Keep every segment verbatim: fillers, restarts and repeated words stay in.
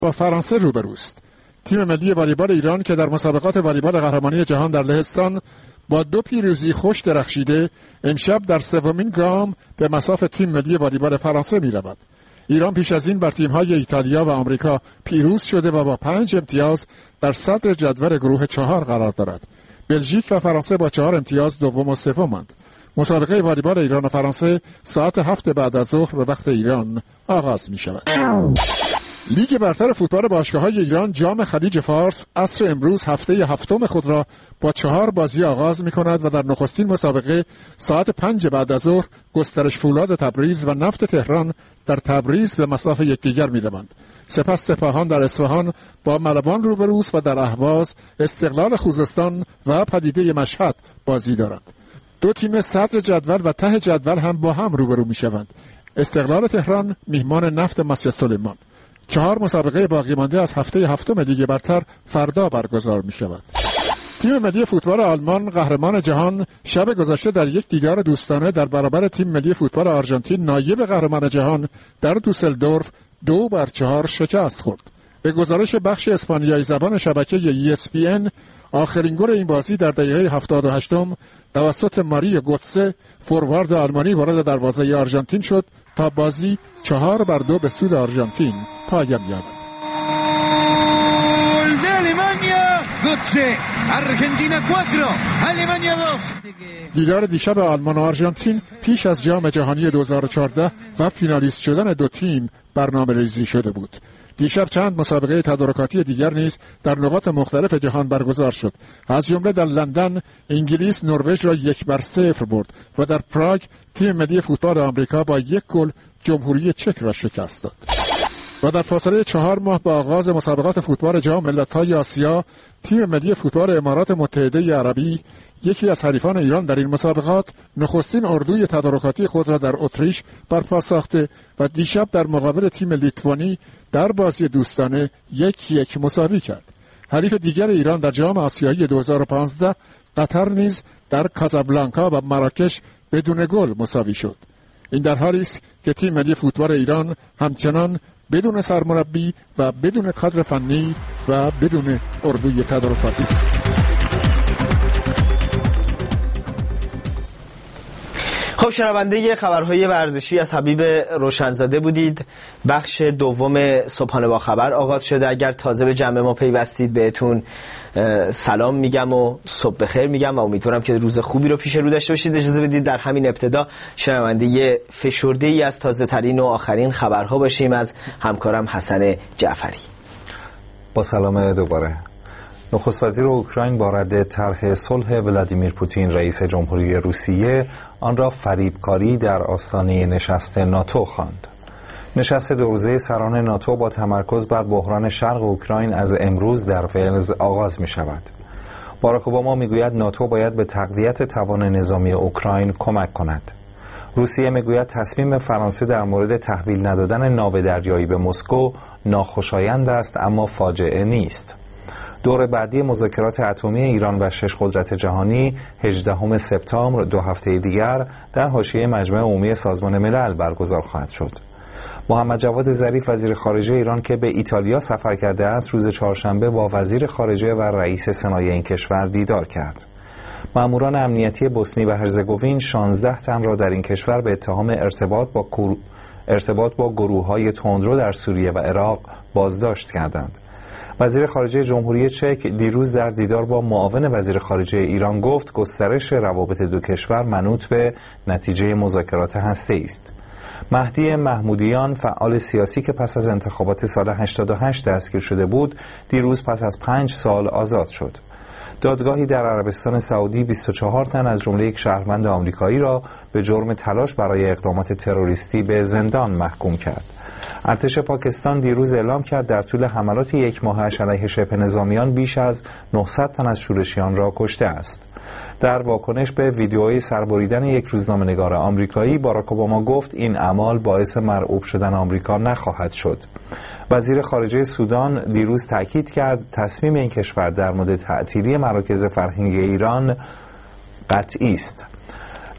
با فرانسه روبروست. تیم ملی والیبال ایران که در مسابقات والیبال قهرمانی جهان در لهستان با دو پیروزی خوش درخشیده، امشب در سومین گام به مصاف تیم ملی والیبال فرانسه می رود. ایران پیش از این بر تیم‌های ایتالیا و آمریکا پیروز شده و با پنج امتیاز در صدر جدول گروه چهار قرار دارد. بلژیک و فرانسه با چهار امتیاز دوم و سومند. مسابقه والیبال ایران و فرانسه ساعت هفت بعد از ظهر به وقت ایران آغاز می شود. لیگ برتر فوتبال باشگاه‌های ایران جام خلیج فارس عصر امروز هفته هفتم خود را با چهار بازی آغاز می‌کند و در نخستین مسابقه ساعت پنج بعد از ظهر گسترش فولاد تبریز و نفت تهران در تبریز به مصاف یکدیگر می‌روند. سپس سپاهان در اصفهان با ملوان روبروست و در اهواز استقلال خوزستان و پدیده مشهد بازی دارند. دو تیم صدر جدول و ته جدول هم با هم روبرو می‌شوند. استقلال تهران میهمان نفت مسجد سلیمان. چهار مسابقه باقی مانده از هفته هفتم لیگ برتر فردا برگزار می شود. تیم ملی فوتبال آلمان قهرمان جهان شب گذشته در یک دیدار دوستانه در برابر تیم ملی فوتبال آرژانتین نایب قهرمان جهان در دوسلدورف دو بر چهار شکست خورد. به گزارش بخش اسپانیایی زبان شبکه ای اس پی ان، آخرین گل این بازی در دقیقه هفتاد و هشت توسط ماری گوتسه فوروارد آلمانی وارد دروازه آرژانتین شد تا بازی چهار بر دو به سود آرژانتین پایان یابد. گل de Alemania Götze Argentina cuatro Alemania dos. دیدار دیشب آلمان و آرژانتین پیش از جام جهانی دو هزار و چهارده و فینالیست شدن دو تیم برنامه‌ریزی شده بود. دیشب چند مسابقه تدارکاتی دیگر نیز در نقاط مختلف جهان برگزار شد. از جمله در لندن انگلیس نروژ را یک بر صفر برد و در پراگ تیم ملی فوتبال آمریکا با یک گل جمهوری چک را شکست داد. و در فاصله چهار ماه با آغاز مسابقات فوتبال جام ملت‌های آسیا، تیم ملی فوتبال امارات متحده عربی، یکی از حریفان ایران در این مسابقات، نخستین اردوی تدارکاتی خود را در اتریش برپا ساخته و دیشب در مقابل تیم لیتوانی در بازی دوستانه یک یک مساوی کرد. حریف دیگر ایران در جام آسیایی دو هزار و پانزده، قطر نیز در کازابلانکا و مراکش بدون گل مساوی شد. این در حالی است که تیم ملی فوتبال ایران همچنان بدون سرمربی و بدون کادر فنی و بدون اردوی تدارکاتی است. خب شنونده خبرهای ورزشی از حبیب روشنزاده بودید. بخش دوم صبحانه با خبر آغاز شده. اگر تازه به جمع ما پیوستید بهتون سلام میگم و صبح بخیر میگم و امیدوارم که روز خوبی رو پیش رو داشته باشید. اجازه بدید در همین ابتدا شنونده فشرده ای از تازه ترین و آخرین خبرها باشیم از همکارم حسن جعفری. با سلام دوباره. نخست وزیر اوکراین با رد طرح صلح ولادیمیر پوتین رئیس جمهوری روسیه آن را فریبکاری در آستانه نشست ناتو خواند. نشست دو روزه سران ناتو با تمرکز بر بحران شرق اوکراین از امروز در ولز آغاز می شود. باراک اوباما می گوید ناتو باید به تقویت توان نظامی اوکراین کمک کند. روسیه می گوید تصمیم فرانسه در مورد تحویل ندادن ناو دریایی به مسکو ناخوشایند است اما فاجعه نیست. دور بعدی مذاکرات اتمی ایران و شش قدرت جهانی هجدهم سپتامبر دو هفته دیگر در حاشیه مجمع عمومی سازمان ملل برگزار خواهد شد. محمد جواد ظریف وزیر خارجه ایران که به ایتالیا سفر کرده است روز چهارشنبه با وزیر خارجه و رئیس سنای این کشور دیدار کرد. ماموران امنیتی بوسنی و هرزگوین شانزده تن را در این کشور به اتهام ارتباط با ارتباط با گروه‌های تندرو در سوریه و عراق بازداشت کردند. وزیر خارجه جمهوری چک دیروز در دیدار با معاون وزیر خارجه ایران گفت گسترش روابط دو کشور منوط به نتیجه مذاکرات هسته‌ای است. مهدی محمودیان فعال سیاسی که پس از انتخابات سال هشتاد و هشت دستگیر شده بود دیروز پس از پنج سال آزاد شد. دادگاهی در عربستان سعودی بیست و چهار تن از جمله یک شهروند آمریکایی را به جرم تلاش برای اقدامات تروریستی به زندان محکوم کرد. ارتش پاکستان دیروز اعلام کرد در طول حملات یک ماهش علیه شبه نظامیان بیش از نهصد تن از شورشیان را کشته است. در واکنش به ویدیوی سربریدن یک روزنامه‌نگار آمریکایی، باراک اوباما گفت این اعمال باعث مرعوب شدن آمریکا نخواهد شد. وزیر خارجه سودان دیروز تاکید کرد تصمیم این کشور در مورد تعطیلی مراکز فرهنگی ایران قطعی است.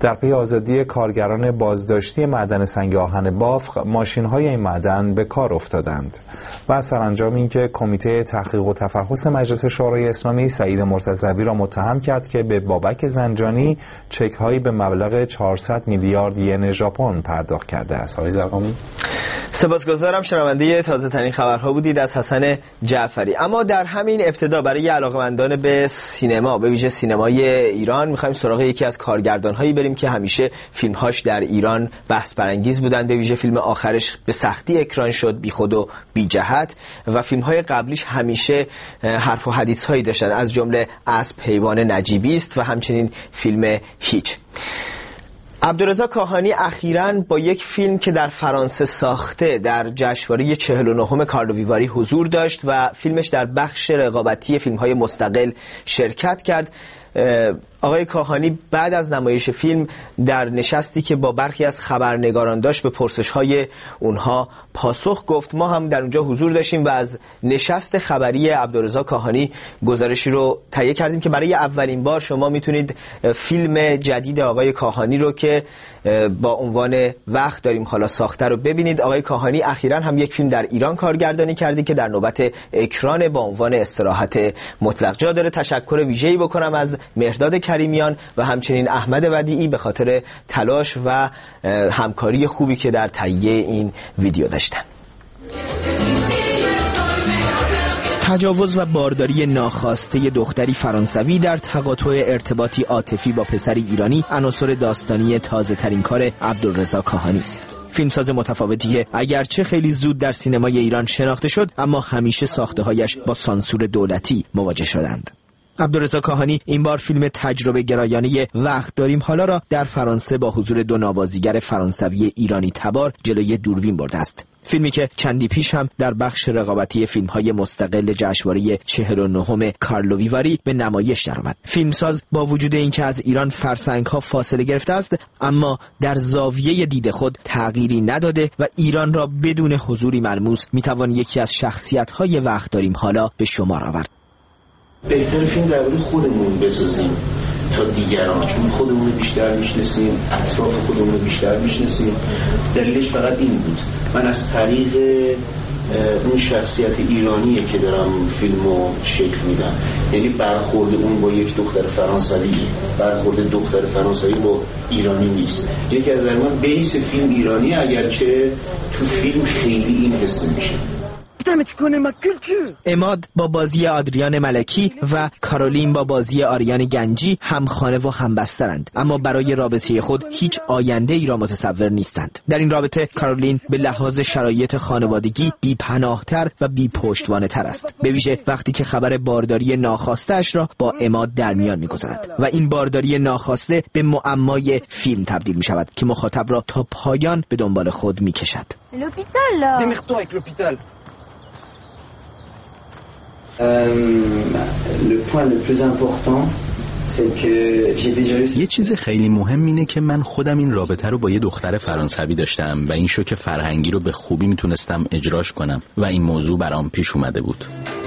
در پی آزادی کارگران بازداشتی معدن سنگ آهن بافق، ماشین‌های این معدن به کار افتادند و سرانجام اینکه کمیته تحقیق و تفحص مجلس شورای اسلامی سعید مرتضوی را متهم کرد که به بابک زنجانی چک‌هایی به مبلغ چهارصد میلیارد ین ژاپن پرداخت کرده است. آقای زرقامی، سپاسگزارم. شنونده تازه ترین خبرها بودید از حسن جعفری. اما در همین ابتدا برای علاقه‌مندان به سینما، به ویژه سینمای ایران، می‌خوایم سراغ یکی از کارگردان‌هایی بریم که همیشه فیلم‌هاش در ایران بحث برانگیز بودند. به ویژه فیلم آخرش به سختی اکران شد، بیخود و بی جهت، و فیلم‌های قبلیش همیشه حرف و حدیث‌هایی داشتن، از جمله اسب حیوان نجیبی است و همچنین فیلم هیچ. عبدالرضا کاهانی اخیراً با یک فیلم که در فرانسه ساخته در جشنواره چهل و نهم کارلو ویواری حضور داشت و فیلمش در بخش رقابتی فیلم‌های مستقل شرکت کرد. آقای کاهانی بعد از نمایش فیلم در نشستی که با برخی از خبرنگاران داشت به پرسش‌های اونها پاسخ گفت. ما هم در اونجا حضور داشتیم و از نشست خبری عبدالرضا کاهانی گزارشی رو تهیه کردیم که برای اولین بار شما میتونید فیلم جدید آقای کاهانی رو که با عنوان وقت داریم حالا ساخته رو ببینید. آقای کاهانی اخیراً هم یک فیلم در ایران کارگردانی کرده که در نوبت اکران با عنوان استراحت مطلق. جا داره تشکر ویژه‌ای بکنم از مهرداد کریمیان و همچنین احمد ودیعی به خاطر تلاش و همکاری خوبی که در تهیه این ویدیو داشتن. تجاوز و بارداری ناخواسته دختری فرانسوی در تقاطع ارتباطی عاطفی با پسری ایرانی عناصر داستانی تازه ترین کار عبدالرضا کاهانی است. فیلمساز متفاوتی که اگرچه خیلی زود در سینمای ایران شناخته شد، اما همیشه ساخته‌هایش با سانسور دولتی مواجه شدند. عبدالرضا کاهانی این بار فیلم تجربه گرایانه وقت داریم حالا را در فرانسه با حضور دو نوازیگر فرانسوی ایرانی تبار جلوی دوربین برده است. فیلمی که چندی پیش هم در بخش رقابتی فیلم‌های مستقل جشنواره چهل و نهم کارلو ویواری به نمایش درآمد. فیلمساز با وجود اینکه از ایران فرسنگ‌ها فاصله گرفته است، اما در زاویه دید خود تغییری نداده و ایران را بدون حضوری ملموس میتوان یکی از شخصیت‌های وقت داریم حالا به شمار آورد. بهتر فیلم درباره خودمون بسازیم تا دیگران، چون خودمون رو بیشتر میشناسیم، اطراف خودمون رو بیشتر میشناسیم. دلیلش فقط این بود، من از طریق اون شخصیت ایرانیه که دارم فیلمو شکل میدم، یعنی برخورد اون با یک دختر فرانسوی، برخورد دختر فرانسوی با ایرانی نیست. یکی از من بیس فیلم ایرانی، اگرچه تو فیلم خیلی این حس میشه. عماد با بازی آدریان ملکی و کارولین با بازی آریان گنجی همخانه و همبسترند، اما برای رابطه خود هیچ آینده ای را متصور نیستند. در این رابطه کارولین به لحاظ شرایط خانوادگی بی پناهتر و بی پشتوانه تر است، به ویژه وقتی که خبر بارداری ناخواسته اش را با عماد در میان میگذارد و این بارداری ناخواسته به معمای فیلم تبدیل می شود که مخاطب را تا پایان به دنبال خود می کشد. یه چیز خیلی مهم اینه که من خودم این رابطه رو با یه دختر فرانسوی داشتم و این شوک فرهنگی رو به خوبی میتونستم اجراش کنم و این موضوع برام پیش اومده بود.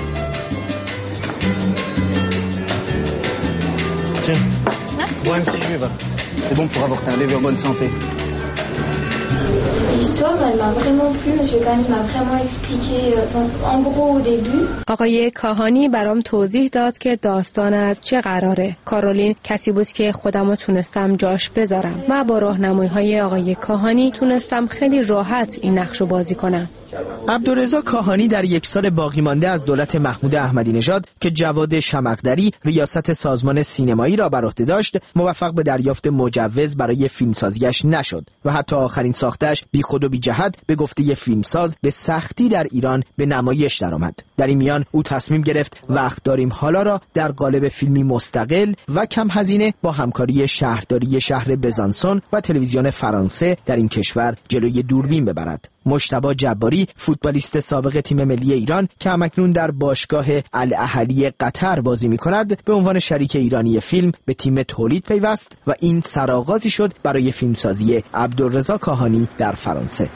آقای کاهانی برام توضیح داد که داستان از چه قراره. کارولین کسی بود که خودمو تونستم جاش بذارم و با راهنمایی‌های آقای کاهانی تونستم خیلی راحت این نقشو بازی کنم. عبدالرضا کاهانی در یک سال باقی مانده از دولت محمود احمدی نژاد که جواد شمقدری ریاست سازمان سینمایی را بر عهده داشت، موفق به دریافت مجوز برای فیلمسازیش نشد و حتی آخرین ساختش بی خود و بی جهت به گفته فیلمساز به سختی در ایران به نمایش درآمد. در این میان او تصمیم گرفت وقت داریم حالا را در قالب فیلمی مستقل و کم هزینه با همکاری شهرداری شهر بزانسون و تلویزیون فرانسه در این کشور جلوی دوربین ببرد. مجتبی جباری، فوتبالیست سابق تیم ملی ایران که همکنون در باشگاه الاهلی قطر بازی می‌کند، به عنوان شریک ایرانی فیلم به تیم تولید پیوست و این سرآغازی شد برای فیلمسازی عبدالرضا کاهانی در فرانسه.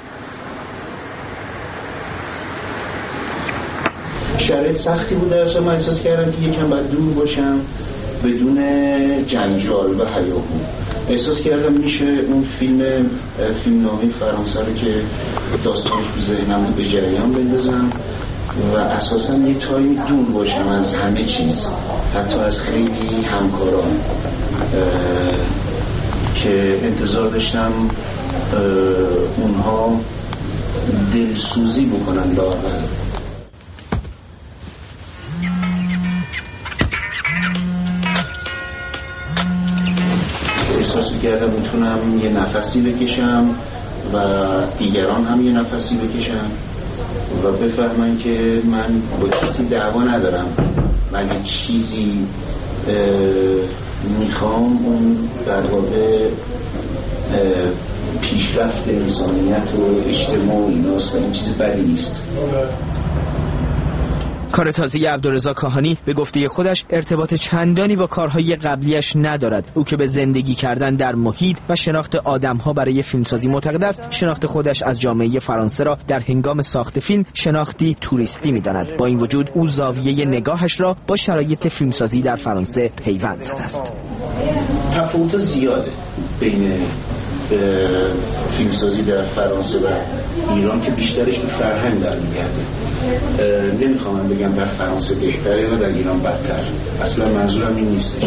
شرایط سختی بود، درش من احساس کردم که یکم باید دور باشم بدون جنجال و هیاهو احساس کردم میشه اون فیلم فیلمنامه فرانسه رو که داستانش تو ذهنم بود به جریان بندازم و اساساً یه تایمی دور باشم از همه چیز، حتی از خیلی همکاران که انتظار داشتم اونها دلسوزی بکنن لااقل. احساس می‌کردم میتونم یه نفسی بکشم و دیگران هم یه نفسی بکشم و بفهمن که من با کسی دعوا ندارم، من یه چیزی میخوام اون در واقع پیشرفت انسانیت و اجتماع و ایناست و این چیز بدی نیست. کار تازه عبدالرضا کاهانی به گفته خودش ارتباط چندانی با کارهای قبلیش ندارد. او که به زندگی کردن در محیط و شناخت آدم‌ها برای فیلمسازی معتقد است، شناخت خودش از جامعه فرانسه را در هنگام ساخت فیلم شناختی توریستی می‌داند. با این وجود او زاویه نگاهش را با شرایط فیلمسازی در فرانسه پیوند زده است. تفاوت زیاده بین فیلمسازی در فرانسه و ایران که بیشترش به فرهنگ برمیگرده. نمیخوام بگم در فرانسه بهتره و در ایران بدتر، اصلا منظورم این نیستش.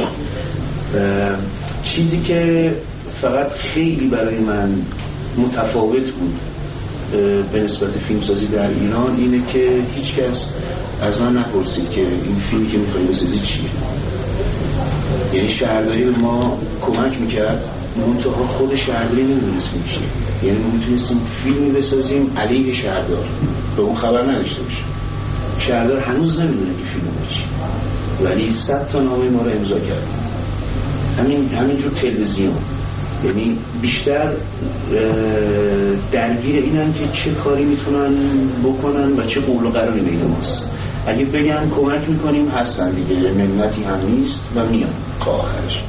چیزی که فقط خیلی برای من متفاوت بود به نسبت فیلمسازی در ایران اینه که هیچ کس از من نپرسید که این فیلمی که میخوایی بسازی چیه. یعنی شهرداری به ما کمک میکرد، منتها خود شهرداری نمیدونست میشه. یعنی ما میتونستیم فیلمی بسازیم علیه شهردار، به اون خبر نداشته باشیم. شهردار هنوز نمیدونه که فیلم چیه، ولی صد تا نامه ما رو امضا کرد. همین همینجور تلویزیون، یعنی بیشتر درگیر اینن که چه کاری میتونن بکنن و چه قول و قراری بین ماست. اگه بگن کمک میکنیم هستن دیگه، منتی هم نیست و میان تا آخرش.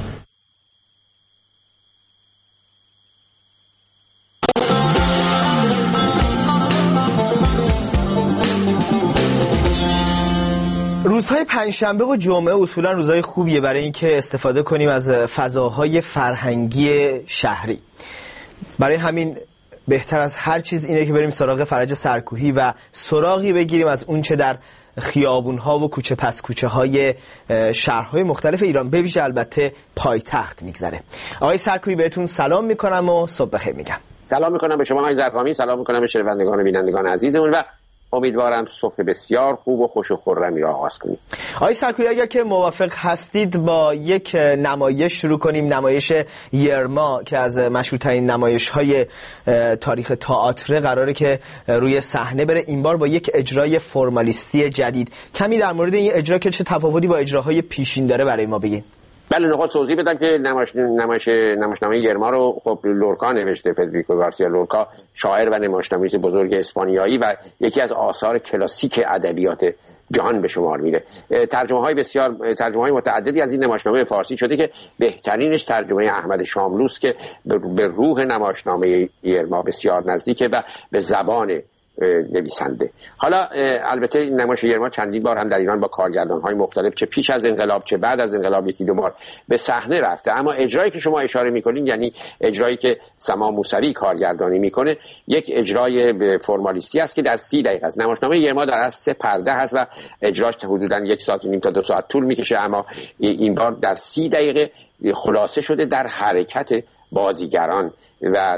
روزهای پنجشنبه و جمعه اصولا روزهای خوبیه برای اینکه استفاده کنیم از فضاهای فرهنگی شهری. برای همین بهتر از هر چیز اینه که بریم سراغ فرج سرکوهی و سراغی بگیریم از اون چه در خیابون‌ها و کوچه پس کوچه های شهرهای مختلف ایران، به ویژه البته پایتخت میگذره. آقای سرکوهی بهتون سلام میکنم و صبح بخیر میگم. سلام میکنم به شما آقای زرقامی، سلام میکنم به شنوندگان و بینندگان عزیزمون و امیدوارم صبح بسیار خوب و خوش و خرمی را آغاز کنیم. آقای سرکوهی اگر که موافق هستید با یک نمایش شروع کنیم، نمایش یرما که از مشهورترین نمایش‌های تاریخ تئاتر قراره که روی صحنه بره، این بار با یک اجرای فرمالیستی جدید. کمی در مورد این اجرا که چه تفاوتی با اجراهای پیشین داره برای ما بگین. بله، نخست توضیح بدم که نمایش نمایش نمایشنامه یرما رو خب لورکا نوشته. فدریکو گارسیا لورکا، شاعر و نمایشنامه‌نویس بزرگ اسپانیایی و یکی از آثار کلاسیک ادبیات جهان به شمار میره. ترجمه‌های بسیار ترجمه‌های متعددی از این نمایشنامه فارسی شده که بهترینش ترجمه احمد شاملوس که به روح نمایشنامه یرما بسیار نزدیکه و به زبان نویسنده. حالا البته نمایش یرما چندین بار هم در ایران با کارگردان‌های مختلف چه پیش از انقلاب چه بعد از انقلاب یکی دو بار به صحنه رفته، اما اجرایی که شما اشاره می‌کنین، یعنی اجرایی که سما موسوی کارگردانی میکنه، یک اجرای فرمالیستی است که در سی دقیقه است. نمایشنامه یرما در اصل سه پرده هست و اجراش حدوداً یک ساعت و نیم تا دو ساعت طول میکشه، اما این بار در سی دقیقه خلاصه شده در حرکت بازیگران و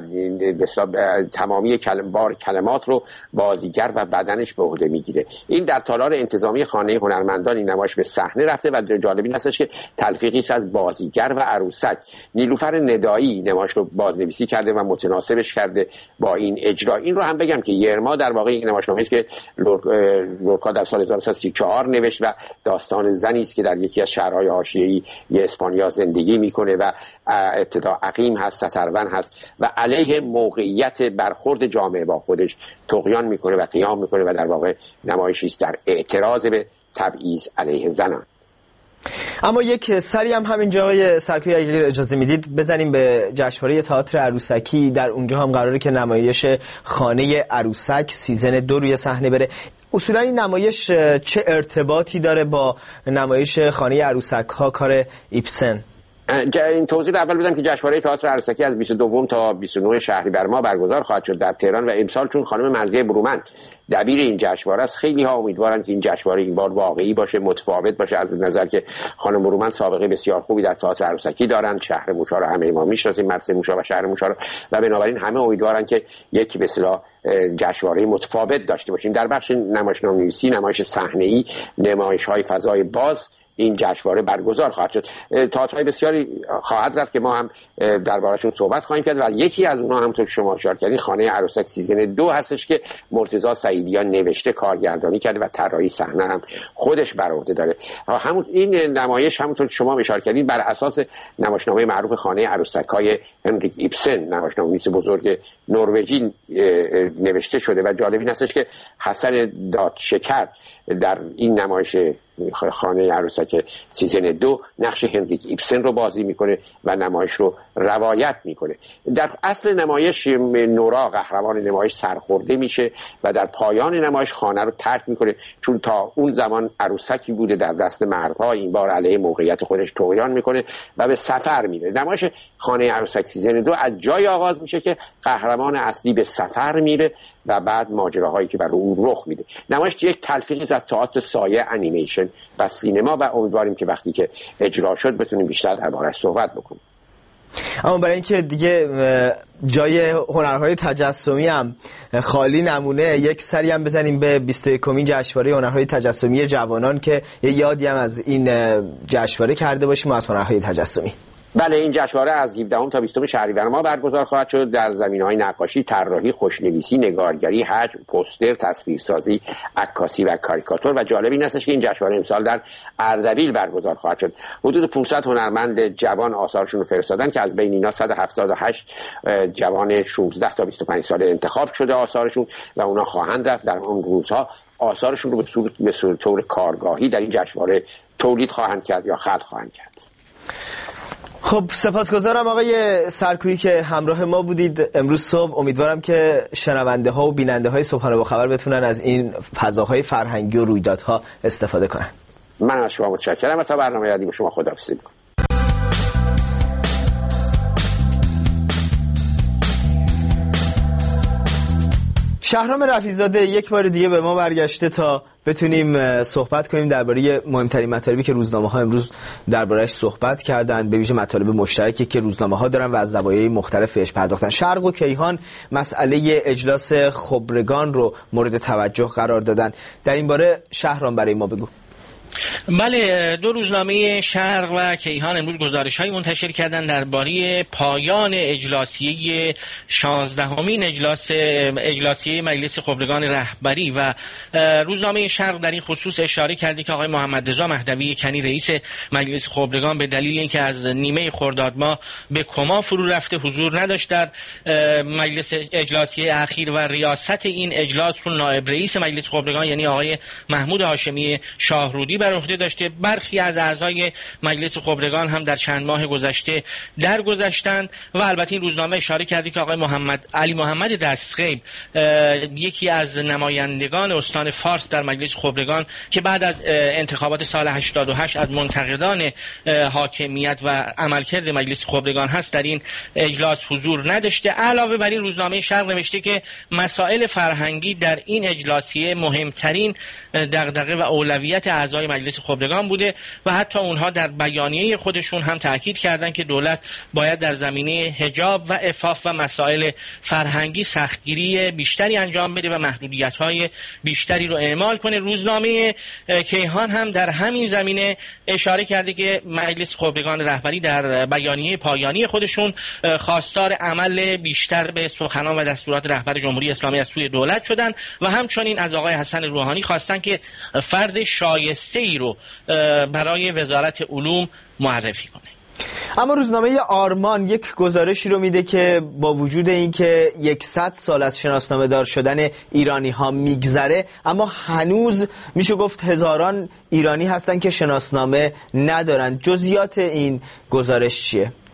تمامی بار کلمات رو بازیگر و بدنش به عهده میگیره. این در تالار انتظامی خانه هنرمندان این نمایش به صحنه رفته و جالب این هستش که تلفیقی است از بازیگر و عروسک. نیلوفر ندایی نمایش رو بازنویسی کرده و متناسبش کرده با این اجرا. این رو هم بگم که یرما در واقع یک نمایشنامه است که لورکا در سال هزار و سیصد و سی و چهار نوشت و داستان زنی است که در یکی از شهرهای حاشیه‌ای اسپانیا زندگی میکنه و ابتدا عقیم هست، سترون هست و علیه موقعیت برخورد جامعه با خودش طغیان میکنه و قیام میکنه و در واقع نمایشی است در اعتراض به تبعیض علیه زنان. اما یک سری هم همین جای سرکوی اگر اجازه میدید بزنیم به جشنواره تئاتر عروسکی. در اونجا هم قراره که نمایش خانه عروسک سیزن دو روی صحنه بره. اصولا این نمایش چه ارتباطی داره با نمایش خانه عروسک ها کار ایبسن؟ این توضیح اول بدم که جشنواره تئاتر عروسکی از بیست و دو تا بیست و نه شهریور ماه برگزار خواهد شد در تهران و امسال چون خانم مرضیه برومند دبیر این جشنواره است، خیلی ها امیدوارن که این جشنواره این بار واقعی باشه، متفاوت باشه، از نظر که خانم برومند سابقه بسیار خوبی در تئاتر عروسکی دارن، شهر موشا رو همه ما میشناسیم، مرسه موشا و شهر موشا رو، و بنابراین همه امیدوارن که یک به اصطلاح جشنواره متفاوت داشته باشیم. در بخش نمایشنامه‌نویسی، نمایش صحنه‌ای، نمایش‌های فضای باز این جشنواره برگزار خواهد شد. تئاترهای بسیاری خواهد رفت که ما هم درباره‌شون صحبت خواهیم کرد و یکی از اونها همونطور که شما اشاره کردین خانه عروسک سیزن دو هستش که مرتضی سعیدیان نوشته، کارگردانی کرده و طراحی صحنه هم خودش بر عهده داره. همون این نمایش همونطور که شما اشاره کردین بر اساس نمایشنامه معروف خانه عروسک‌های هنریک ایبسن، نمایشنامه‌نویس بزرگ نروژی نوشته شده و جالب این هستش که حسن دادشکر در این نمایش خانه عروسک سیزن دو نقش هنریک ایبسن رو بازی میکنه و نمایش رو روایت میکنه. در اصل نمایش نورا قهرمان نمایش سرخورده میشه و در پایان نمایش خانه رو ترک میکنه، چون تا اون زمان عروسکی بوده در دست مردها، این بار علیه موقعیت خودش طغیان میکنه و به سفر میره. نمایش خانه عروسک سیزن دو از جای آغاز میشه که قهرمان اصلی به سفر میره و بعد ماجراهایی که برای اون رخ میده. نمایش یک تلفیقی از تئاتر سایه، انیمیشن و سینما و امیدواریم که وقتی که اجرا شد بتونیم بیشتر درباره‌اش صحبت بکنیم. اما برای اینکه دیگه جای هنرهای تجسمی هم خالی نمونه، یک سری هم بزنیم به بیست و یکمین جشنواره هنرهای تجسمی جوانان که یه یادی هم از این جشنواره کرده باشیم از هنرهای تجسمی. بله، این جشنواره از هفدهم تا بیستم شهریور ماه برگزار خواهد شد در زمینه‌های نقاشی، طراحی، خوشنویسی، نگارگری، حجم، پوستر، تصویرسازی، عکاسی و کاریکاتور. و جالب این هستش که این جشنواره امسال در اردبیل برگزار خواهد شد. حدود پانصد هنرمند جوان آثارشون رو فرستادن که از بین اینا صد و هفتاد و هشت جوان شانزده تا بیست و پنج ساله انتخاب شده آثارشون و اونا خواهند رفت در اون روزها آثارشون رو به صورت به صورت طور کارگاهی در این جشنواره تولید خواهند کرد یا خلق خواهند کرد. خب سپاسگزارم آقای سرکویی که همراه ما بودید امروز صبح. امیدوارم که شنونده ها و بیننده های صبحانه با خبر بتونن از این فضاهای فرهنگی و رویدادها استفاده کنن. من از شما متشکرم و تا برنامه بعدی با شما خداحافظی می‌کنم. شهرام رفیع‌زاده یک بار دیگه به ما برگشته تا بتونیم صحبت کنیم درباره مهمترین مطالبی که روزنامه‌ها امروز درباره‌اش صحبت کردند، به ویژه مطالب مشترکی که روزنامه‌ها دارن و از زوایای مختلف بهش پرداختن. شرق و کیهان مسئله اجلاس خبرگان رو مورد توجه قرار دادن. در این باره شهرام برای ما بگو. بله، دو روزنامه شرق و کیهان امروز گزارش‌های منتشر کردن درباره پایان اجلاسیه شانزدهمین اجلاس اجلاسیه مجلس خبرگان رهبری و روزنامه شرق در این خصوص اشاره کرده که آقای محمد رضا مهدوی کنی رئیس مجلس خبرگان به دلیل اینکه از نیمه خرداد ماه به کما فرو رفته حضور نداشت در مجلس اجلاسیه اخیر و ریاست این اجلاس رو نایب رئیس مجلس خبرگان یعنی آقای محمود هاشمی شاهرودی بر عهده داشته. برخی از اعضای مجلس خبرگان هم در چند ماه گذشته درگذشتند و البته این روزنامه اشاره کرده که آقای محمد علی محمد دستغیب یکی از نمایندگان استان فارس در مجلس خبرگان که بعد از انتخابات سال هشتاد و هشت از منتقدان حاکمیت و عملکرد مجلس خبرگان هست در این اجلاس حضور نداشته. علاوه بر این روزنامه شرق نوشته که مسائل فرهنگی در این اجلاسیه مهمترین دغدغه و اولویت اعضای مجلس خبرگان بوده و حتی اونها در بیانیه خودشون هم تاکید کردن که دولت باید در زمینه حجاب و عفاف و مسائل فرهنگی سختگیری بیشتری انجام بده و محدودیت‌های بیشتری رو اعمال کنه. روزنامه کیهان هم در همین زمینه اشاره کرده که مجلس خبرگان رهبری در بیانیه پایانی خودشون خواستار عمل بیشتر به سخنان و دستورات رهبر جمهوری اسلامی از سوی دولت شدن و همچنین از آقای حسن روحانی خواستن که فرد شایسته ای رو برای وزارت علوم معرفی کنه. اما روزنامه آرمان یک گزارشی رو میده که با وجود اینکه صد سال از شناسنامه دار شدن ایرانی ها میگذره اما هنوز میشه گفت هزاران ایرانی هستن که شناسنامه ندارن. جزئیات این گزارش چیه؟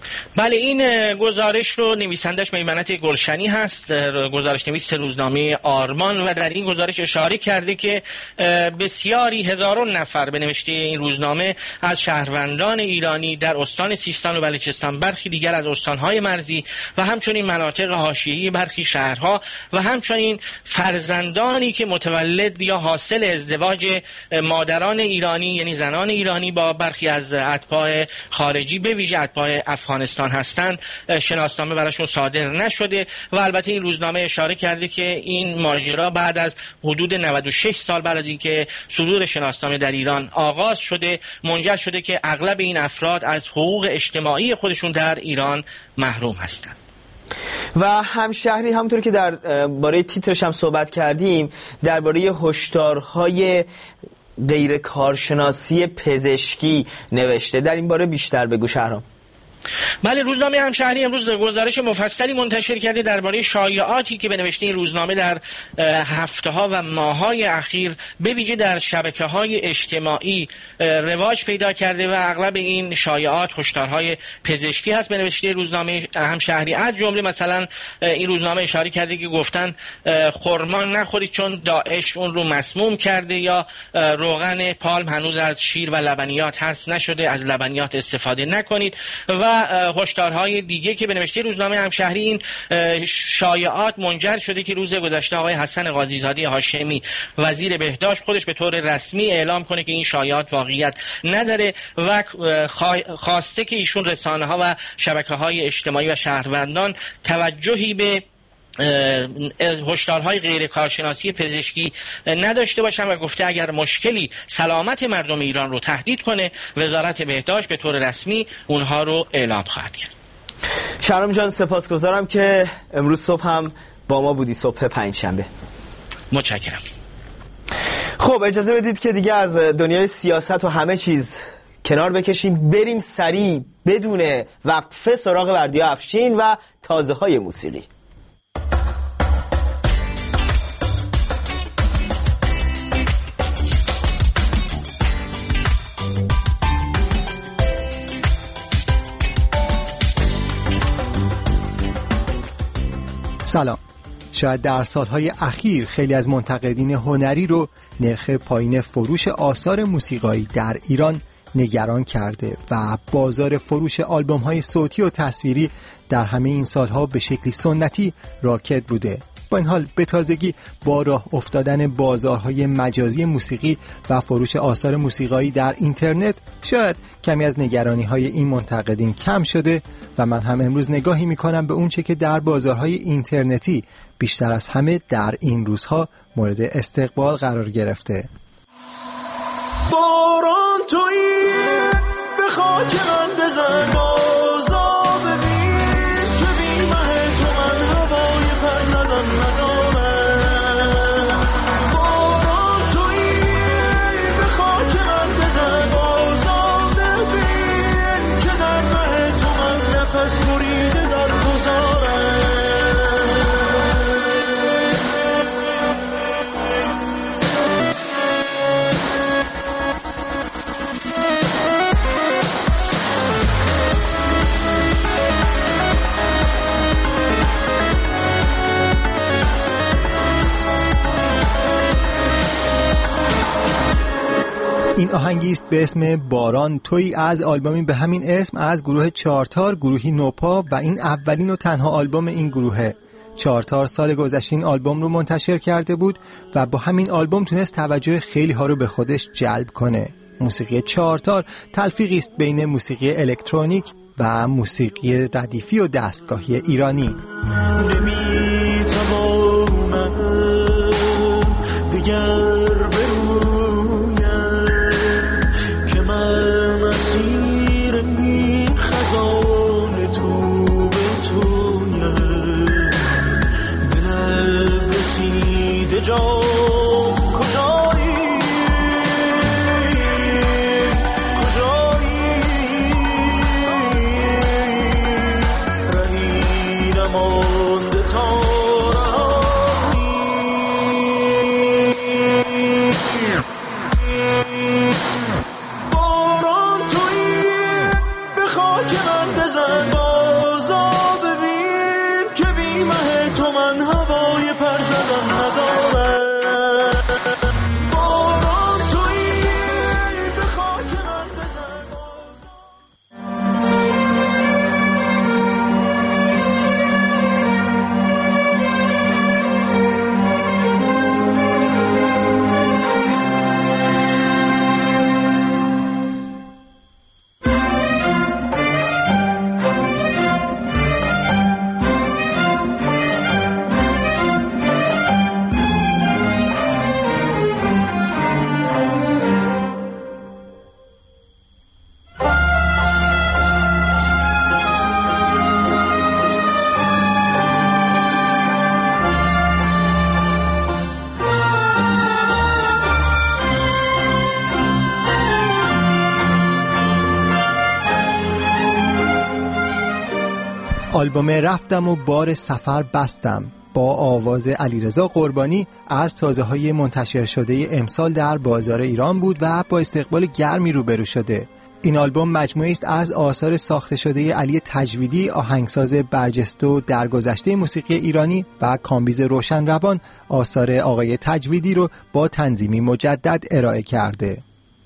بله، این گزارش رو نویسندش میمنت گلشنی هست، گزارش نویس روزنامه آرمان، و در این گزارش اشاره کرده که بسیاری هزاران نفر به نوشته این روزنامه از شهروندان ایرانی در استان سیستان و بلوچستان، برخی دیگر از استانهای مرزی و همچنین مناطق حاشیه‌ای برخی شهرها و همچنین فرزندانی که متولد یا حاصل ازدواج مادران ایرانی یعنی زنان ایرانی با برخی از اتباع خارجی به ویژه اتباع افغانستان هستند شناسنامه براشون صادر نشده. و البته این روزنامه اشاره کرده که این ماجرا بعد از حدود نود و شش سال بعد از اینکه صدور شناسنامه در ایران آغاز شده منجر شده که اغلب این افراد از حقوق اجتماعی خودشون در ایران محروم هستند. و همشهری همونطور که در باره تیترش هم صحبت کردیم درباره هشدارهای غیر کارشناسی پزشکی نوشته. در این باره بیشتر بگو شهرام. بله، روزنامه همشهری امروز گزارش مفصلی منتشر کرده درباره شایعاتی که به نوشته این روزنامه در هفته‌ها و ماه‌های اخیر به ویژه در شبکه‌های اجتماعی رواج پیدا کرده و اغلب این شایعات هشدارهای پزشکی هست. به نوشته روزنامه همشهری از جمله مثلا این روزنامه اشاره کرده که گفتن خرما نخورید چون داعش اون رو مسموم کرده، یا روغن پالم هنوز از شیر و لبنیات حذف نشده، از لبنیات استفاده نکنید. و هشدارهای دیگه که به نوشته روزنامه همشهری این شایعات منجر شده که روز گذشته آقای حسن قاضیزاده هاشمی وزیر بهداشت خودش به طور رسمی اعلام کنه که این شایعات واقعیت نداره و خواسته که ایشون رسانه‌ها و شبکه‌های اجتماعی و شهروندان توجهی به هشدارهای غیر کارشناسی پزشکی نداشته باشن و گفته اگر مشکلی سلامت مردم ایران رو تهدید کنه وزارت بهداشت به طور رسمی اونها رو اعلام خواهد کرد. شهرام جان سپاسگزارم که امروز صبح هم با ما بودی، صبح پنجشنبه. متشکرم. خب اجازه بدید که دیگه از دنیای سیاست و همه چیز کنار بکشیم، بریم سریع بدون وقفه سراغ بردیا افشین و تازه های موسیقی. سلام. شاید در سالهای اخیر خیلی از منتقدین هنری رو نرخ پایین فروش آثار موسیقایی در ایران نگران کرده و بازار فروش آلبوم‌های صوتی و تصویری در همه این سالها به شکلی سنتی راکد بوده. با این حال به تازگی با راه افتادن بازارهای مجازی موسیقی و فروش آثار موسیقایی در اینترنت شاید کمی از نگرانی‌های این منتقدین کم شده و من هم امروز نگاهی می‌کنم به اونچه که در بازارهای اینترنتی بیشتر از همه در این روزها مورد استقبال قرار گرفته. باران تویی به خاک من بزن، بازا ببین که بی مه تو من هوای پر زدن ندارم. باران تویی به خاک من بزن، بازا ببین که در مه تو من نفس بریده در گذارم. این آهنگی است به اسم باران تویی از آلبومی به همین اسم از گروه چارتار، گروهی نوپا و این اولین و تنها آلبوم این گروهه. چارتار سال گذشته این آلبوم رو منتشر کرده بود و با همین آلبوم تونست توجه خیلی ها رو به خودش جلب کنه. موسیقی چارتار تلفیقی است بین موسیقی الکترونیک و موسیقی ردیفی و دستگاهی ایرانی. جا کجایی کجایی رهی نمانده تا آلبوم رفتم و بار سفر بستم با آواز علیرضا قربانی از تازه‌های منتشر شده امسال در بازار ایران بود و با استقبال گرمی روبرو شده. این آلبوم مجموعه است از آثار ساخته شده علی تجویدی، آهنگساز برجسته و درگذشته موسیقی ایرانی، و کامبیز روشنروان آثار آقای تجویدی رو با تنظیمی مجدد ارائه کرده.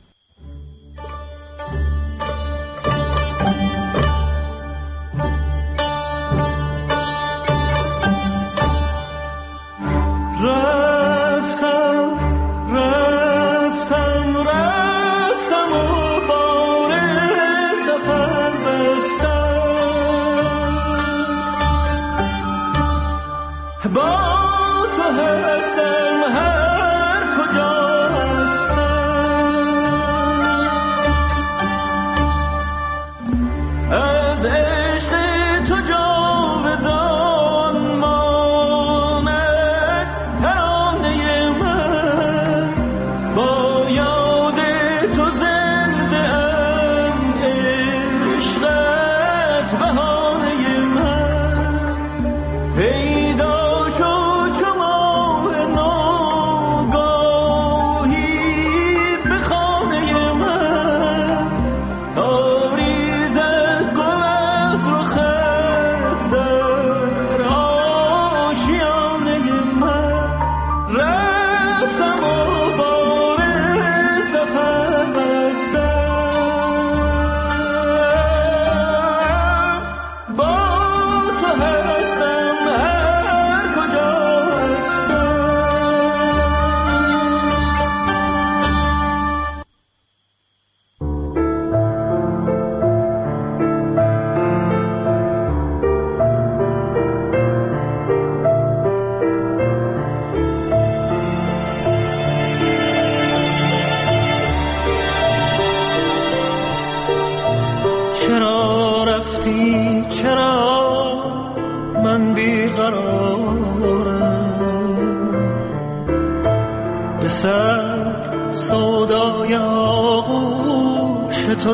چرا رفتی چرا من بیقرارم به سر سودای آغوش تو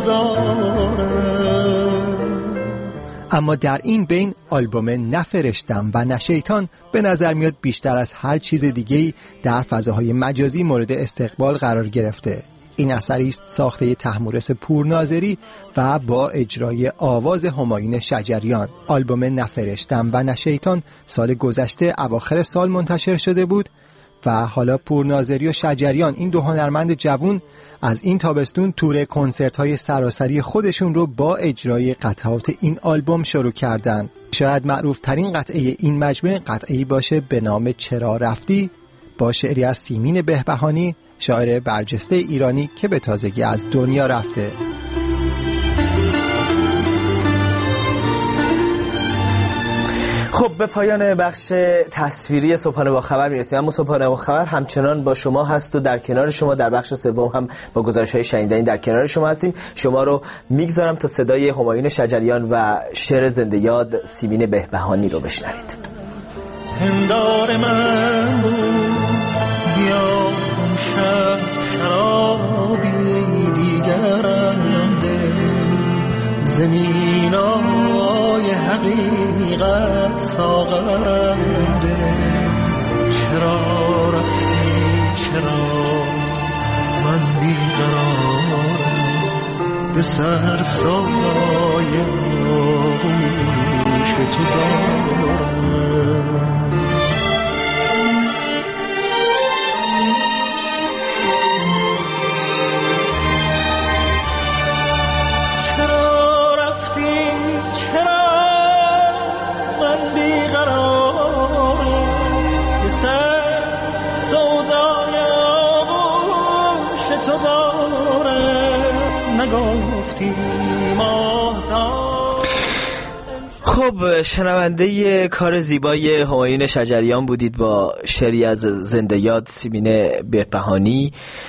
دارم. اما در این بین آلبوم نفرشتم و نشیطان به نظر میاد بیشتر از هر چیز دیگه‌ای در فضاهای مجازی مورد استقبال قرار گرفته. این اثری است ساخته طهمورث پورناظری و با اجرای آواز همایون شجریان. آلبوم نفرشتم و نشیطان سال گذشته اواخر سال منتشر شده بود و حالا پورناظری و شجریان، این دو هنرمند جوان، از این تابستون تور کنسرت‌های سراسری خودشون رو با اجرای قطعات این آلبوم شروع کردن. شاید معروف ترین قطعه این مجموعه قطعه‌ای باشه به نام چرا رفتی با شعری از سیمین بهبهانی، شاعر برجسته ایرانی که به تازگی از دنیا رفته. خب به پایان بخش تصویری صبحانه با خبر میرسیم، اما صبحانه با خبر همچنان با شما هست و در کنار شما در بخش سوم هم با گزارش‌های شنیدنی در کنار شما هستیم. شما رو میگذارم تا صدای همایون شجریان و شعر زنده یاد سیمین بهبهانی رو بشنوید. هندار من بود بیا شب شرابی دیگرم ده زمینای حقیقت ساغرم ده. چرا رفتی چرا من بیقرارم به سر سایه آغوش تو دارم. خب شنونده کار زیبای همایون شجریان بودید با شعری از زنده یاد سیمین بهبهانی،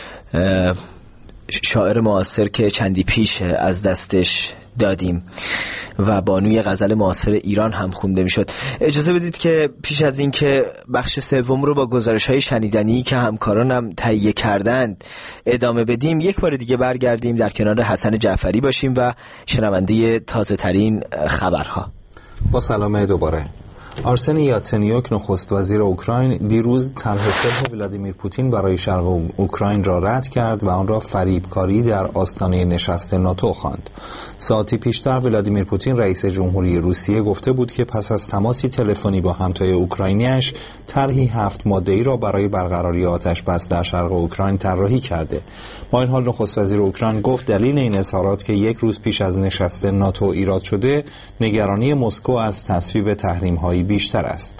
شاعر معاصر که چندی پیش از دستش دادیم و بانوی غزل معاصر ایران هم خونده میشد. اجازه بدید که پیش از این که بخش سوم رو با گزارش‌های شنیدنی که همکارانم تهیه کردند ادامه بدیم، یک بار دیگه برگردیم در کنار حسن جعفری باشیم و شنونده تازه ترین خبرها. با سلام دوباره. آرسن یاتسنیوک نخست وزیر اوکراین دیروز طرح صلح ولادیمیر پوتین برای شرق اوکراین را رد کرد و آن را فریبکاری در آستانه نشست ناتو خواند. ساعتی پیشتر ولادیمیر پوتین رئیس جمهوری روسیه گفته بود که پس از تماسی تلفنی با همتای اوکراینیش طرحی هفت ماده‌ای را برای برقراری آتش بس در شرق اوکراین طراحی کرده. با این حال نخست وزیر اوکراین گفت دلیل این اظهارات که یک روز پیش از نشست ناتو ایراد شده نگرانی مسکو از تصویب تحریم‌های بیشتر است.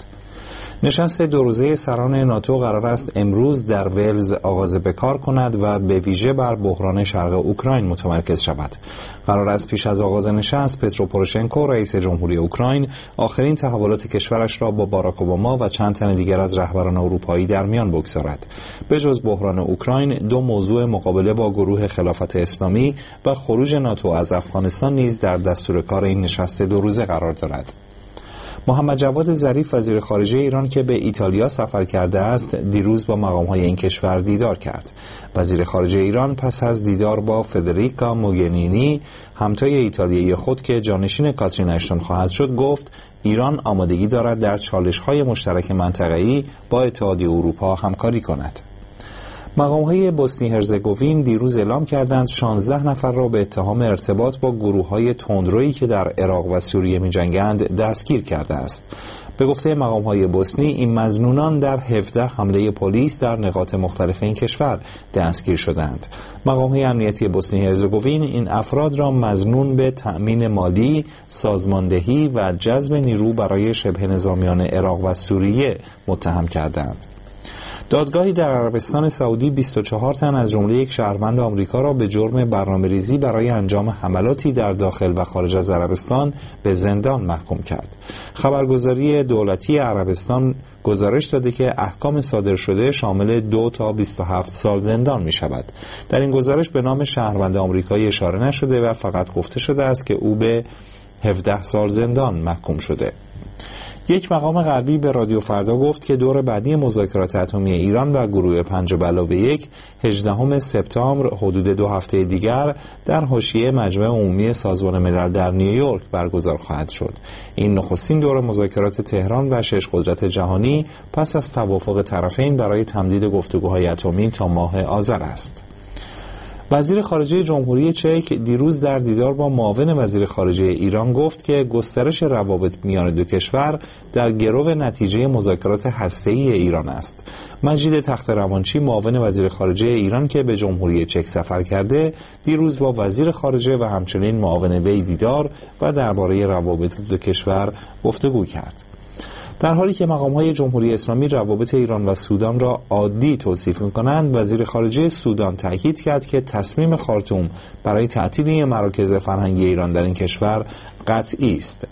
نشست دو روزه سران ناتو قرار است امروز در ولز آغاز به کار کند و به ویژه بر بحران شرق اوکراین متمرکز شود. قرار است پیش از آغاز نشست پترو پوروشنکو رئیس جمهوری اوکراین آخرین تحولات کشورش را با باراک اوباما و چند تن دیگر از رهبران اروپایی در میان بگذارد. به جز بحران اوکراین، دو موضوع مقابله با گروه خلافت اسلامی و خروج ناتو از افغانستان نیز در دستور کار این نشست دو روزه قرار دارد. محمد جواد ظریف وزیر خارجه ایران که به ایتالیا سفر کرده است دیروز با مقام‌های این کشور دیدار کرد. وزیر خارجه ایران پس از دیدار با فدریکا موگرینی همتای ایتالیایی خود که جانشین کاترین اشتون خواهد شد گفت ایران آمادگی دارد در چالش‌های مشترک منطقه‌ای با اتحادیه اروپا همکاری کند. مقام‌های بوسنی هرزگوین دیروز اعلام کردند شانزده نفر را به اتهام ارتباط با گروه‌های تندرویی که در عراق و سوریه می‌جنگند دستگیر کرده است. به گفته مقام‌های بوسنی این مظنونان در هفده حمله پلیس در نقاط مختلف این کشور دستگیر شدند. مقام‌های امنیتی بوسنی هرزگوین این افراد را مظنون به تأمین مالی، سازماندهی و جذب نیرو برای شبه نظامیان عراق و سوریه متهم کردند. دادگاهی در عربستان سعودی بیست و چهار تن از جمله یک شهروند آمریکا را به جرم برنامه‌ریزی برای انجام حملاتی در داخل و خارج از عربستان به زندان محکوم کرد. خبرگزاری دولتی عربستان گزارش داده که احکام صادر شده شامل دو تا بیست و هفت سال زندان می شود. در این گزارش به نام شهروند آمریکایی اشاره نشده و فقط گفته شده است که او به هفده سال زندان محکوم شده. یک مقام غربی به رادیو فردا گفت که دور بعدی مذاکرات اتمی ایران و گروه پنج به علاوه یک هجدهم سپتامبر حدود دو هفته دیگر در حاشیه مجمع عمومی سازمان ملل در نیویورک برگزار خواهد شد. این نخستین دور مذاکرات تهران و شش قدرت جهانی پس از توافق طرفین برای تمدید گفتگوهای اتمی تا ماه آذر است. وزیر خارجه جمهوری چک دیروز در دیدار با معاون وزیر خارجه ایران گفت که گسترش روابط میان دو کشور در گرو نتیجه مذاکرات هسته‌ای ایران است. مجید تخت روانچی معاون وزیر خارجه ایران که به جمهوری چک سفر کرده دیروز با وزیر خارجه و همچنین معاون وی دیدار و درباره روابط دو کشور گفتگو کرد. در حالی که مقام‌های جمهوری اسلامی روابط ایران و سودان را عادی توصیف می‌کنند، وزیر خارجه سودان تاکید کرد که تصمیم خارتوم برای تعطیل مراکز فرهنگی ایران در این کشور قطعی است.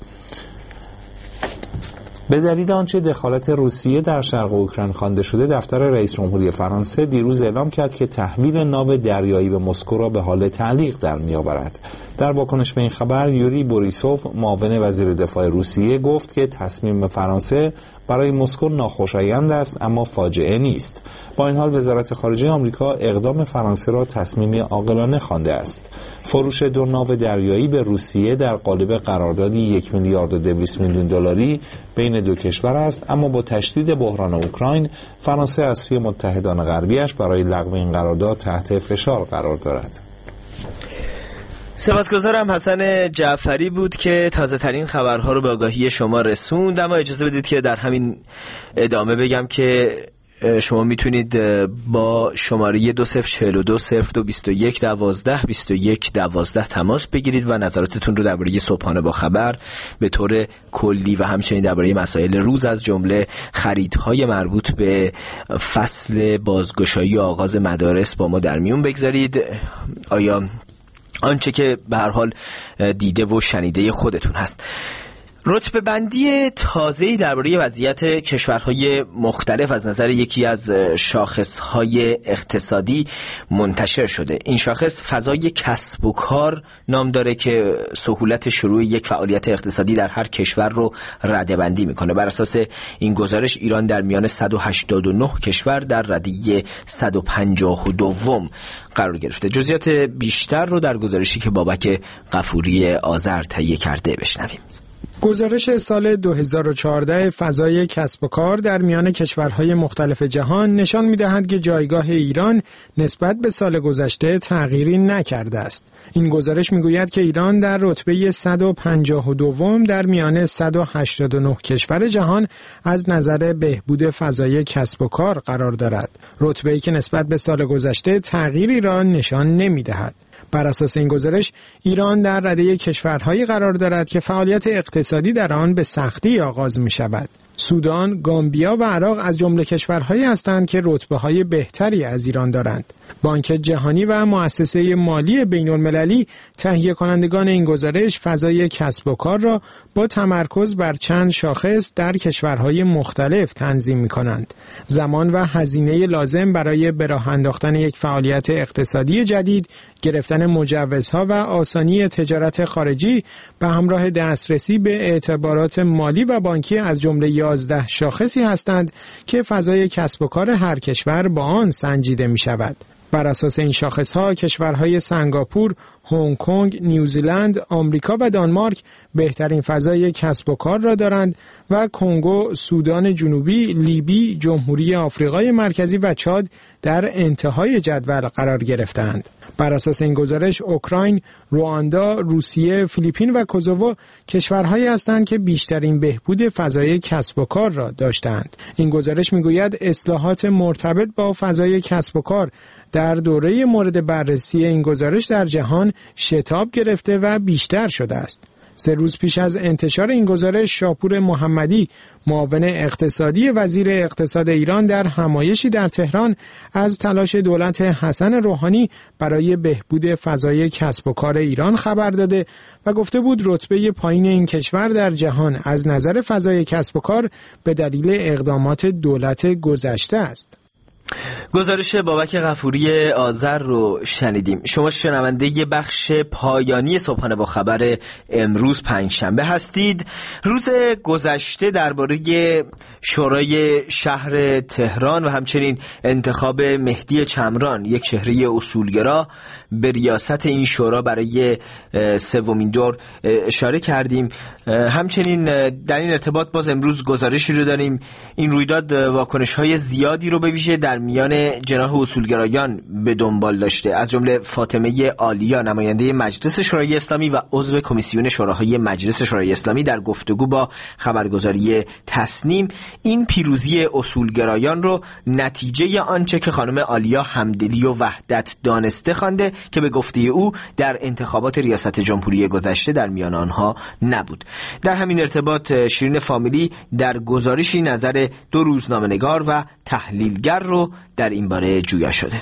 به دلیل آنچه دخالت روسیه در شرق اوکراین خوانده شده، دفتر رئیس جمهوری فرانسه دیروز اعلام کرد که تحویل ناو دریایی به مسکو را به حال تعلیق در می‌آورد. در واکنش به این خبر یوری بوریسوف معاون وزیر دفاع روسیه گفت که تصمیم فرانسه برای مسکو ناخوشایند است اما فاجعه نیست. با این حال وزارت خارجه آمریکا اقدام فرانسه را تصمیم عاقلانه خوانده است. فروش دو ناو دریایی به روسیه در قالب قراردادی یک میلیارد و دویست میلیون دلاری بین دو کشور است، اما با تشدید بحران اوکراین فرانسه از سوی متحدان غربیش برای لغو این قرارداد تحت فشار قرار دارد. سپاسگزارم. حسن جعفری بود که تازه ترین خبرها رو به آگاهی شما رسوند. اما اجازه بدید که در همین ادامه بگم که شما میتونید با شماره دو صفر چهل و دو صفر دو بیست و یک دوازده بیست و یک دوازده تماس بگیرید و نظراتتون رو درباره صبحانه با خبر به طور کلی و همچنین درباره مسائل روز از جمله خریدهای مربوط به فصل بازگشایی و آغاز مدارس با ما در میون بگذارید. آیا آنچه که به هر حال دیده و شنیده خودتون هست. رتبه بندی تازه‌ای درباره وضعیت کشورهای مختلف از نظر یکی از شاخصهای اقتصادی منتشر شده. این شاخص فضای کسب و کار نام داره که سهولت شروع یک فعالیت اقتصادی در هر کشور رو رده‌بندی میکنه. بر اساس این گزارش ایران در میان صد و هشتاد و نه کشور در رده‌ی صد و پنجاه و دو قرار گرفته. جزئیات بیشتر رو در گزارشی که بابک غفوری آذر تهیه کرده بشنویم. گزارش سال دو هزار و چهارده فضای کسب و کار در میان کشورهای مختلف جهان نشان می‌دهد که جایگاه ایران نسبت به سال گذشته تغییری نکرده است. این گزارش می‌گوید که ایران در رتبه صد و پنجاه و دو در میان صد و هشتاد و نه کشور جهان از نظر بهبود فضای کسب و کار قرار دارد. رتبه‌ای که نسبت به سال گذشته تغییری را نشان نمی‌دهد. بر اساس این گزارش ایران در رده کشورهایی قرار دارد که فعالیت اقتصادی در آن به سختی آغاز می شود. سودان، گامبیا و عراق از جمله کشورهایی هستند که رتبه‌های بهتری از ایران دارند. بانک جهانی و مؤسسه مالی بین‌المللی تهیه کنندگان این گزارش فضای کسب و کار را با تمرکز بر چند شاخص در کشورهای مختلف تنظیم می‌کنند. زمان و هزینه لازم برای به راه انداختن یک فعالیت اقتصادی جدید، گرفتن مجوزها و آسانی تجارت خارجی به همراه دسترسی به اعتبارات مالی و بانکی از جمله یازده شاخصی هستند که فضای کسب و کار هر کشور با آن سنجیده می شود. بر اساس این شاخصها کشورهای سنگاپور، هنگ کنگ، نیوزیلند، آمریکا و دانمارک بهترین فضای کسب و کار را دارند و کنگو، سودان جنوبی، لیبی، جمهوری آفریقای مرکزی و چاد در انتهای جدول قرار گرفتند. بر اساس این گزارش اوکراین، رواندا، روسیه، فیلیپین و کوزوو کشورهایی هستند که بیشترین بهبود فضای کسب و کار را داشتند. این گزارش میگوید اصلاحات مرتبط با فضای کسب و کار در دوره مورد بررسی این گزارش در جهان شتاب گرفته و بیشتر شده است. سه روز پیش از انتشار این گزارش شاپور محمدی معاون اقتصادی وزیر اقتصاد ایران در همایشی در تهران از تلاش دولت حسن روحانی برای بهبود فضای کسب و کار ایران خبر داده و گفته بود رتبه پایین این کشور در جهان از نظر فضای کسب و کار به دلیل اقدامات دولت گذشته است. گزارش بابک غفوری آذر رو شنیدیم. شما شنونده ی بخش پایانی صبحانه با خبر امروز پنجشنبه هستید. روز گذشته درباره شورای شهر تهران و همچنین انتخاب مهدی چمران، یک چهره اصولگرا، به ریاست این شورا برای سومین دور اشاره کردیم. همچنین در این ارتباط باز امروز گزارشی رو داریم. این رویداد واکنش‌های زیادی رو به ویژه در میان جناح اصولگرایان به دنبال داشته، از جمله فاطمه آلیا نماینده مجلس شورای اسلامی و عضو کمیسیون شوراهای مجلس شورای اسلامی در گفتگو با خبرگزاری تصنیم این پیروزی اصولگرایان رو نتیجه آنچه که خانم آلیا همدلی و وحدت دانسته خوانده که به گفته او در انتخابات ریاست جمهوری گذشته در میان آنها نبود. در همین ارتباط شیرین فامیلی در گزارشی نظر دو روزنامه‌نگار و تحلیلگر رو در این باره جویا شده.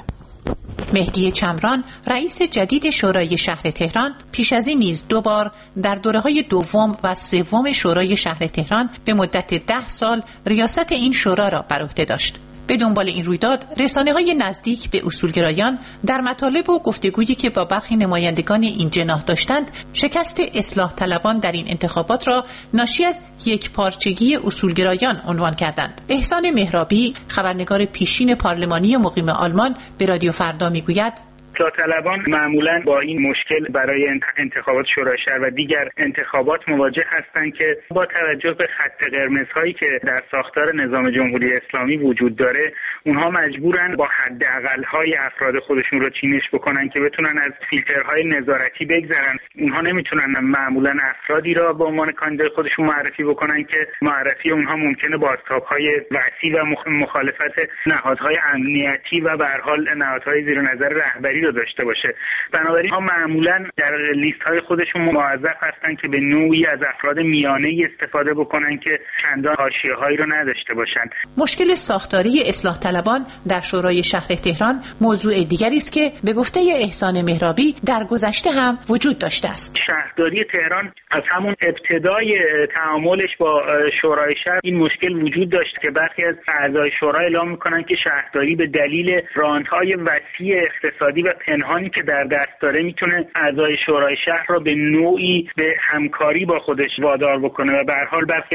مهدی چمران رئیس جدید شورای شهر تهران پیش از این نیز دو بار در دوره‌های دوم و سوم شورای شهر تهران به مدت ده سال ریاست این شورا را بر عهده داشت. به دنبال این رویداد رسانه‌های نزدیک به اصولگرایان در مطالب و گفتگویی که با برخی نمایندگان این جناح داشتند شکست اصلاح طلبان در این انتخابات را ناشی از یک پارچگی اصولگرایان عنوان کردند. احسان مهرابی خبرنگار پیشین پارلمانی مقیم آلمان به رادیو فردا میگوید اصلاح طلبان معمولا با این مشکل برای انتخابات شورای شهر و دیگر انتخابات مواجه هستند که با توجه به خط قرمزهایی که در ساختار نظام جمهوری اسلامی وجود داره اونها مجبورن با حداقل‌های افراد خودشون رو چینش بکنن که بتونن از فیلترهای نظارتی بگذرن. اونها نمیتونن معمولا افرادی را به عنوان کاندید خودشون معرفی بکنن که معرفی اونها ممکنه بازتاب‌های وسیع و مخالفت نهادهای امنیتی و به هر حال نهادهای زیر نظر رهبری رو داشته باشه. بنابراین ها معمولا در لیست های خودشون موظف هستن که به نوعی از افراد میانه‌ای استفاده بکنن که چندان حاشیه‌هایی رو نداشته باشن. مشکل ساختاری اصلاح طلبان در شورای شهر تهران موضوع دیگری است که به گفته احسان مهرابی در گذشته هم وجود داشته است. شهرداری تهران از همون ابتدای تعاملش با شورای شهر این مشکل وجود داشت که برخی از اعضای شورا اعلام میکنن که شهرداری به دلیل رانت‌های وسیع اقتصادی و پنهانی که در دست داره میتونه اعضای شورای شهر را به نوعی به همکاری با خودش وادار بکنه و به هر حال برخی از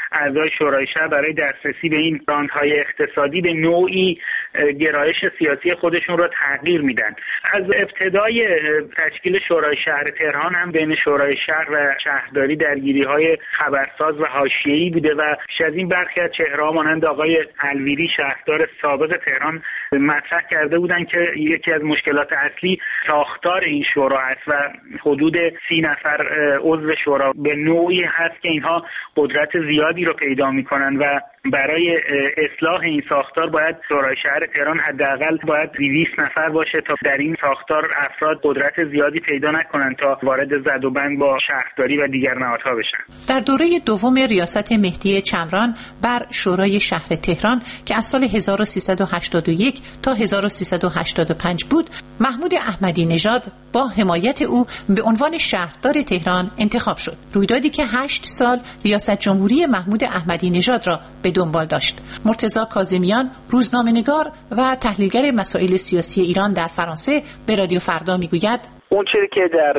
اعضای شورای شهر برای دسترسی به این گرانت‌های اقتصادی به نوعی گرایش سیاسی خودشون رو تغییر میدن. از ابتدای تشکیل شورای شهر تهران هم بین شورای شهر و شهرداری درگیری‌های خبرساز و حاشیه‌ای بوده و پیش از این برخی از چهره‌ها مانند آقای الویری شهردار سابق تهران مطرح کرده بودند که یکی از مشکلات اصلی ساختار این شورا است و حدود سی نفر عضو شورا به نوعی هست که اینها قدرت زیادی رو پیدا می‌کنند و برای اصلاح این ساختار باید شورای شهر تهران حداقل باید دویست نفر باشه تا در این ساختار افراد قدرت زیادی پیدا نکنند تا وارد زد و بند با شهرداری و دیگر نهادها بشن. در دوره دوم ریاست مهدی چمران بر شورای شهر تهران که از سال هزار و سیصد و هشتاد و یک تا هزار و سیصد و هشتاد و پنج بود، محمود احمدی نژاد با حمایت او به عنوان شهردار تهران انتخاب شد. رویدادی که هشت سال ریاست جمهوری محمود احمدی نژاد را به دنبال داشت. مرتضی کاظمیان، روزنامه‌نگار و تحلیلگر مسائل سیاسی ایران در فرانسه، به رادیو فردا میگوید اون چیزی که در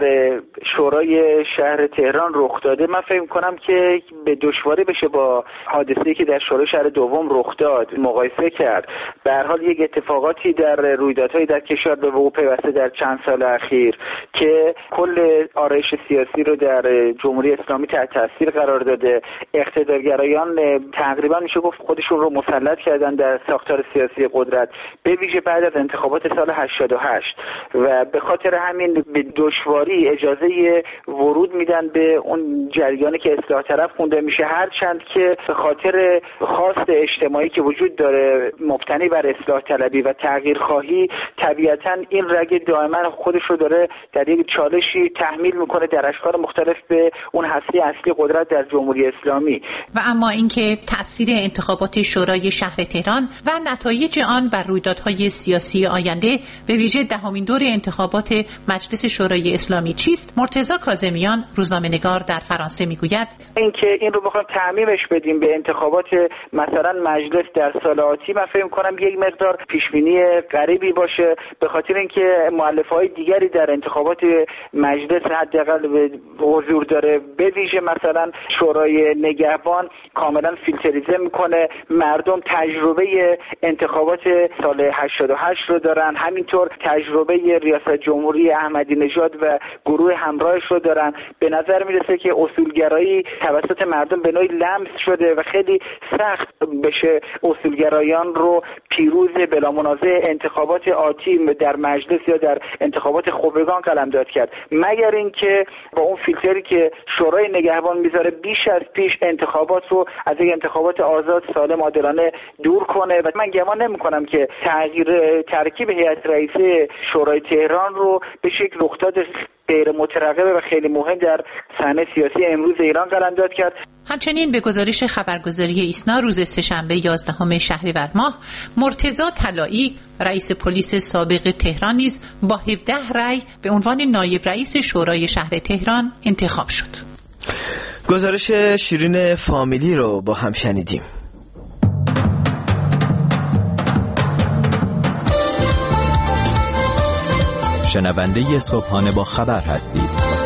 شورای شهر تهران رخ داده، من فکر می‌کنم که به دشواری بشه با حادثه‌ای که در شورای شهر دوم رخ داد مقایسه کرد. به هر حال یک اتفاقاتی در رویدادهای در کشور به وقوع پیوسته در چند سال اخیر که کل آرایش سیاسی رو در جمهوری اسلامی تحت تاثیر قرار داده، اقتدارگرایان تقریبا میشه گفت خودشون رو مسلط کردن در ساختار سیاسی قدرت، به ویژه بعد از انتخابات سال هشتاد و هشت و به خاطر همین به دشواری اجازه ورود میدن به اون جریانی که اصلاح طلب خونده میشه، هرچند که به خاطر خواست اجتماعی که وجود داره مبتنی بر اصلاح طلبی و تغییر خواهی، طبیعتا این رگ دائما خودش رو داره در یک چالشی تحمیل میکنه در اشکال مختلف به اون هسته اصلی قدرت در جمهوری اسلامی. و اما اینکه تأثیر انتخابات شورای شهر تهران و نتایج آن بر رویدادهای سیاسی آینده به ویژه دهمین دور انتخابات مجلس شورای اسلامی چیست؟ مرتضی کاظمیان، روزنامه‌نگار در فرانسه میگوید اینکه این رو بخوایم تعمیمش بدیم به انتخابات مثلا مجلس در سال آتی، من فکر می‌کنم یک مقدار پیشبینی غریبی باشه، به خاطر اینکه مؤلفه‌های دیگری در انتخابات مجلس حداقل حضور داره، به ویژه مثلا شورای نگهبان کاملا فیلتریزه میکنه، مردم تجربه انتخابات سال هشتاد و هشت رو دارن، همینطور تجربه ریاست جمهوری احمدی نژاد و گروه همراهش رو دارن. به نظر میرسه که اصولگرایی توسط مردم به نوعی لمس شده و خیلی سخت بشه اصولگرایان رو پیروز بلا منازع انتخابات آتی در مجلس یا در انتخابات خبرگان قلمداد کرد، مگر اینکه با اون فیلتری که شورای نگهبان میذاره بیش از پیش انتخابات رو از یک انتخابات آزاد سالم عادلانه دور کنه. و من گمان نمی‌کنم که تغییر ترکیب هیئت رئیسه شورای تهران رو به شکل رخداد غیر مترقبه و خیلی مهم در صحنه سیاسی امروز ایران قلمداد کرد. همچنین به گزارش خبرگزاری ایسنا روز سه‌شنبه یازدهم شهریور ماه، مرتضی طلایی رئیس پلیس سابق تهران نیز با هفده رأی به عنوان نایب رئیس شورای شهر تهران انتخاب شد. گزارش شیرین فامیلی رو با هم شنیدیم. شنونده صبحانه با خبر هستید.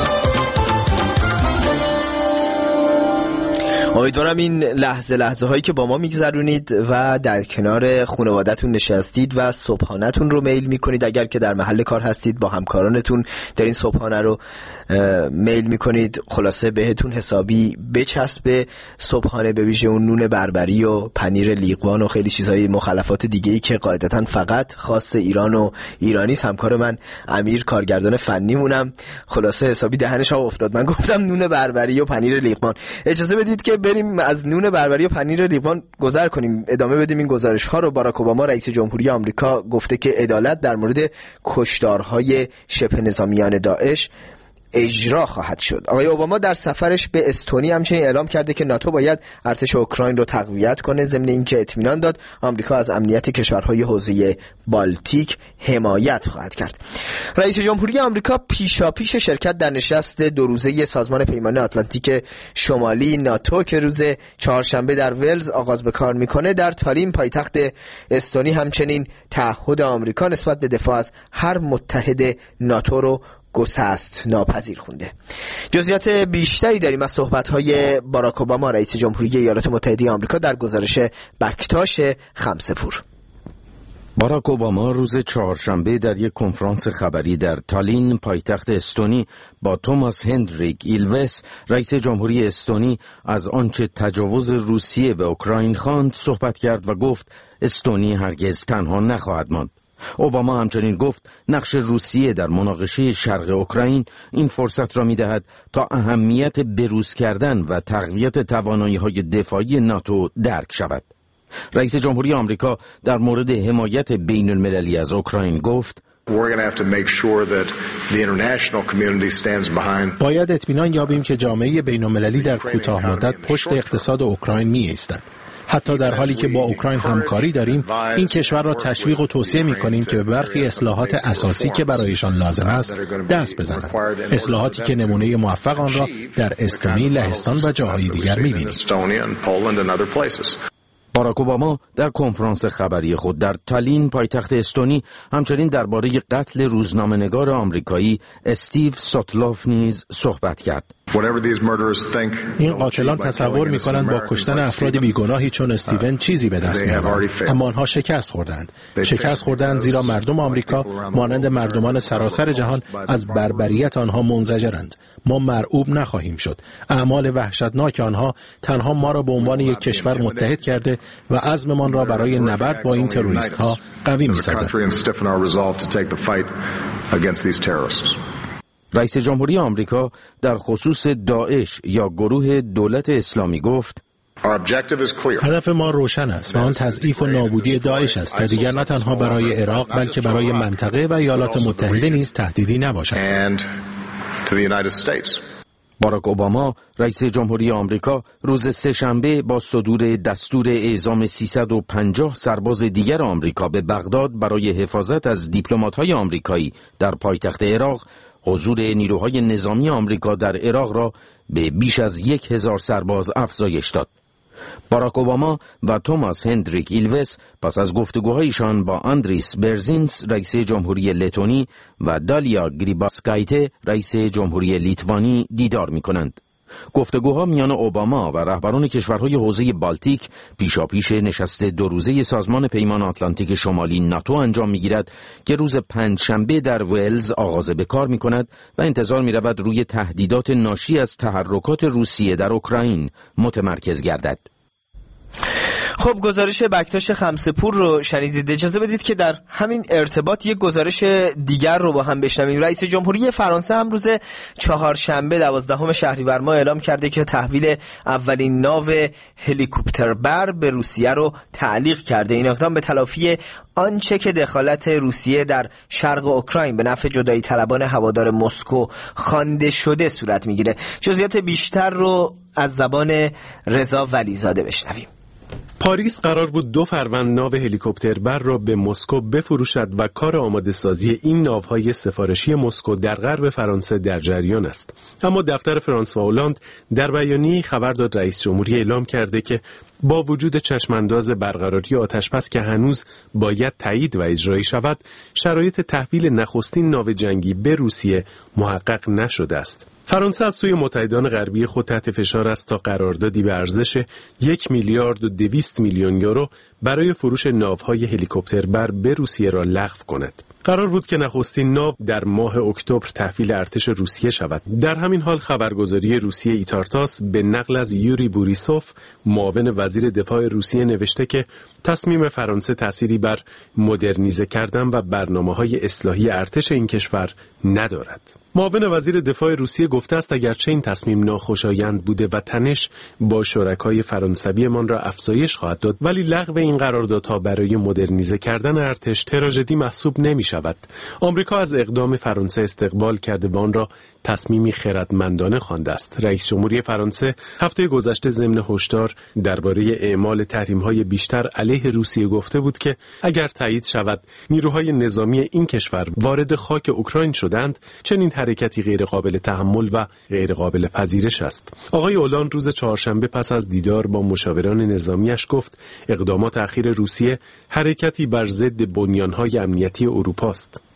امیدوارم این لحظه لحظه هایی که با ما میگذرونید و در کنار خانوادتون نشستید و صبحانه‌تون رو میل میکنید، اگر که در محل کار هستید با همکارانتون در این صبحانه رو میل میکنید، خلاصه بهتون حسابی بچسبه صبحانه، به ویژه اون نون بربری و پنیر لیقوان و خیلی چیزهای مخلفات دیگه‌ای که قاعدتاً فقط خاص ایران و ایرانی. همکار من امیر کارگردان فنی مونم، خلاصه حسابی دهنش ها افتاد. من گفتم نون بربری و پنیر لیقوان. اجازه بدید که بریم از نون بربری و پنیر لیقوان گذر کنیم، ادامه بدیم این گزارش ها رو. باراک اوباما رئیس جمهوری آمریکا گفته که عدالت در مورد کشتارهای شبه نظامیان داعش اجرا خواهد شد. آقای اوباما در سفرش به استونی همچنین اعلام کرده که ناتو باید ارتش اوکراین رو تقویت کنه، ضمن اینکه اطمینان داد آمریکا از امنیت کشورهای حوزه بالتیک حمایت خواهد کرد. رئیس جمهوری آمریکا پیشاپیش شرکت در نشست دو روزه سازمان پیمان آتلانتیک شمالی ناتو که روز چهارشنبه در ولز آغاز به کار میکنه، در تالین پایتخت استونی همچنین تعهد آمریکا نسبت به دفاع از هر متحد ناتو رو گسست ناپذیر خونده. جزئیات بیشتری داریم از صحبت‌های باراک اوباما رئیس جمهوری ایالات متحده آمریکا در گزارش بکتاش خمسه‌پور. باراک اوباما روز چهارشنبه در یک کنفرانس خبری در تالین پایتخت استونی با توماس هندریک ایلوس رئیس جمهوری استونی از آنچه تجاوز روسیه به اوکراین خواند صحبت کرد و گفت استونی هرگز تنها نخواهد ماند. اوباما همچنین گفت نقش روسیه در مناقشه شرق اوکراین این فرصت را می‌دهد تا اهمیت بروز کردن و تقویت توانایی‌های دفاعی ناتو درک شود. رئیس جمهوری آمریکا در مورد حمایت بین المللی از اوکراین گفت باید اطمینان یابیم که جامعه بین المللی در کوتاه مدت پشت اقتصاد اوکراین می ایستد. حتی در حالی که با اوکراین همکاری داریم، این کشور را تشویق و توصیه می کنیم که به برخی اصلاحات اساسی که برایشان لازم است دست بزنند. اصلاحاتی که نمونه موفق آن را در استونی، لهستان و جاهای دیگر می بینیم. باراک اوباما در کنفرانس خبری خود در تالین پایتخت استونی همچنین درباره قتل روزنامه‌نگار آمریکایی استیو ساتلاف نیز صحبت کرد. این قاتلان تصور می‌کنند با کشتن افراد بیگناهی چون استیون چیزی به دست می‌آورند، اما آنها شکست خوردند. شکست خوردند زیرا مردم آمریکا مانند مردمان سراسر جهان از بربریت آنها منزجرند. ما مرعوب نخواهیم شد. اعمال وحشتناک آنها تنها ما را به عنوان یک کشور متحد کرده و عزممان را برای نبرد با این تروریست‌ها قوی می‌سازد. رئیس جمهوری آمریکا در خصوص داعش یا گروه دولت اسلامی گفت هدف ما روشن است و آن تضعیف و نابودی داعش است تا دیگر نه تنها برای عراق بلکه برای منطقه و ایالات متحده نیز تهدیدی نباشد. باراک اوباما رئیس جمهوری آمریکا روز سه‌شنبه با صدور دستور اعزام سیصد و پنجاه سرباز دیگر آمریکا به بغداد برای حفاظت از دیپلمات‌های آمریکایی در پایتخت عراق حضور نیروهای نظامی آمریکا در عراق را به بیش از یک هزار سرباز افزایش داد. باراک اوباما و توماس هندریک ایلوس پس از گفتگوهایشان با اندریس برزینس رئیس جمهوری لتونی و دالیا گریباسکایته رئیس جمهوری لیتوانی دیدار می‌کنند. گفتگوها میان اوباما و رهبران کشورهای حوزه بالتیک پیشاپیش نشست دو روزه سازمان پیمان آتلانتیک شمالی ناتو انجام می‌گیرد که روز پنجشنبه در ولز آغاز به کار می‌کند و انتظار می‌رود روی تهدیدات ناشی از تحرکات روسیه در اوکراین متمرکز گردد. خب گزارش بکتاش خمسه‌پور رو شنیدید. اجازه بدید که در همین ارتباط یک گزارش دیگر رو با هم بشنویم. رئیس جمهوری فرانسه هم روز چهارشنبه دوازدهم شهریور ماه اعلام کرده که تحویل اولین ناو هلیکوپتربر به روسیه رو تعلیق کرده. این اقدام به تلافی آنچه که دخالت روسیه در شرق اوکراین به نفع جدایی طلبان هوادار مسکو خوانده شده صورت میگیره. جزئیات بیشتر رو از زبان رضا ولیزاده بشنویم. پاریس قرار بود دو فروند ناو هلیکوپتربر را به مسکو بفروشد و کار آماده سازی این ناوهای سفارشی مسکو در غرب فرانسه در جریان است. اما دفتر فرانسوا هولند در بیانیه‌ای خبر داد رئیس جمهوری اعلام کرده که با وجود چشمانداز برقراری آتش‌بس که هنوز باید تایید و اجرایی شود، شرایط تحویل نخستین ناو جنگی به روسیه محقق نشده است. فرانسه از سوی متحدان غربی خود تحت فشار است تا قراردادی به ارزش یک میلیارد و دویست میلیون یورو برای فروش ناوهای هلیکوپتربر به روسیه را لغو کند. قرار بود که نخستین ناو در ماه اکتبر تحویل ارتش روسیه شود. در همین حال خبرگزاری روسیه ایتارتاس به نقل از یوری بوریسوف معاون وزیر دفاع روسیه نوشته که تصمیم فرانسه تأثیری بر مدرنیزه کردن و برنامه‌های اصلاحی ارتش این کشور ندارد. معاون وزیر دفاع روسیه گفته است اگرچه این تصمیم ناخوشایند بوده و تنش با شرکای فرانسویمان را افزایش خواهد داد، ولی لغو این قراردادها برای مدرنیزه کردن ارتش تراژدی محسوب نمی شود. آمریکا از اقدام فرانسه استقبال کرده و آن را تصمیمی خردمندانه خوانده است. رئیس جمهوری فرانسه هفته گذشته ضمن هشدار درباره اعمال تحریم‌های بیشتر علیه روسیه گفته بود که اگر تایید شود نیروهای نظامی این کشور وارد خاک اوکراین شدند، چنین حرکتی غیر قابل تحمل و غیر قابل پذیرش است. آقای اولان روز چهارشنبه پس از دیدار با مشاوران نظامیش گفت اقدامات اخیر روسیه حرکتی بر ضد بنیان‌های امنیتی اروپا است.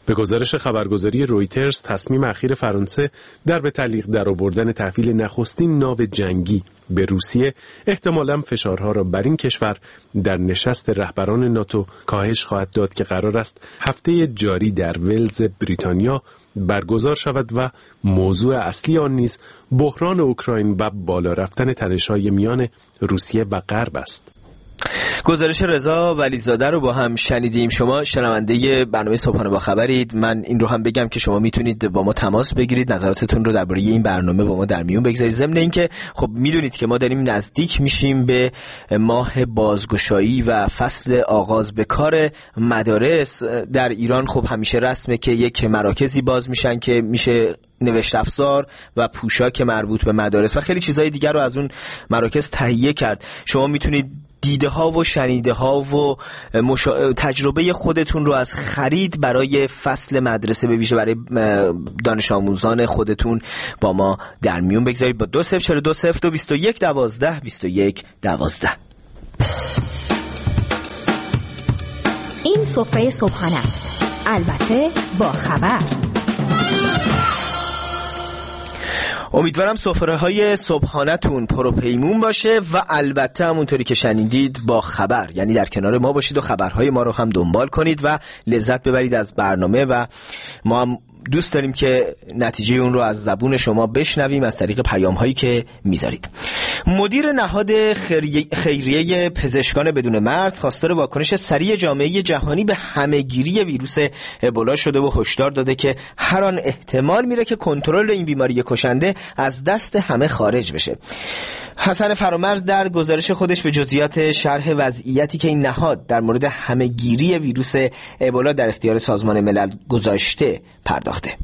به گزارش خبرگزاری رویترز، تصمیم اخیر فرانسه در به تعلیق درآوردن تحویل نخستین ناو جنگی به روسیه احتمالاً فشارها را بر این کشور در نشست رهبران ناتو کاهش خواهد داد که قرار است هفته جاری در ولز بریتانیا برگزار شود و موضوع اصلی آن نیز بحران اوکراین و بالا رفتن تنش‌های میان روسیه و غرب است. گزارش رضا ولیزاده رو با هم شنیدیم. شما شنونده برنامه صبحانه با خبرید. من این رو هم بگم که شما میتونید با ما تماس بگیرید، نظراتتون رو درباره این برنامه با ما در میون بگذارید. ضمن اینکه خب میدونید که ما داریم نزدیک میشیم به ماه بازگشایی و فصل آغاز به کار مدارس در ایران. خب همیشه رسمه که یک مراکزی باز میشن که میشه نوشت افزار و پوشاک مربوط به مدارس و خیلی چیزهای دیگر رو از اون مراکز تهیه کرد. شما میتونید دیده ها و شنیده ها و مشا... تجربه خودتون رو از خرید برای فصل مدرسه به ویژه برای دانش آموزان خودتون با ما در میون بگذارید با دو صفر چهار دو صفر دو بیست و یک دوازده بیست و یک دوازده. این سفره صبحانه است، البته با خبر. امیدوارم سفره های صبحانه‌تون پروپیمون باشه و البته همونطوری که شنیدید با خبر، یعنی در کنار ما باشید و خبرهای ما رو هم دنبال کنید و لذت ببرید از برنامه و ما هم دوست داریم که نتیجه اون رو از زبون شما بشنویم از طریق پیام هایی که میذارید. مدیر نهاد خیریه پزشکان بدون مرز خواستار واکنش سریع جامعه جهانی به همهگیری ویروس ابولا شده و هشدار داده که هر آن احتمال میره که کنترل این بیماری کشنده از دست همه خارج بشه. حسن فرامرز در گزارش خودش به جزئیات شرح وضعیتی که این نهاد در مورد همهگیری ویروس ابولا در اختیار سازمان ملل گذاشته پرداخته.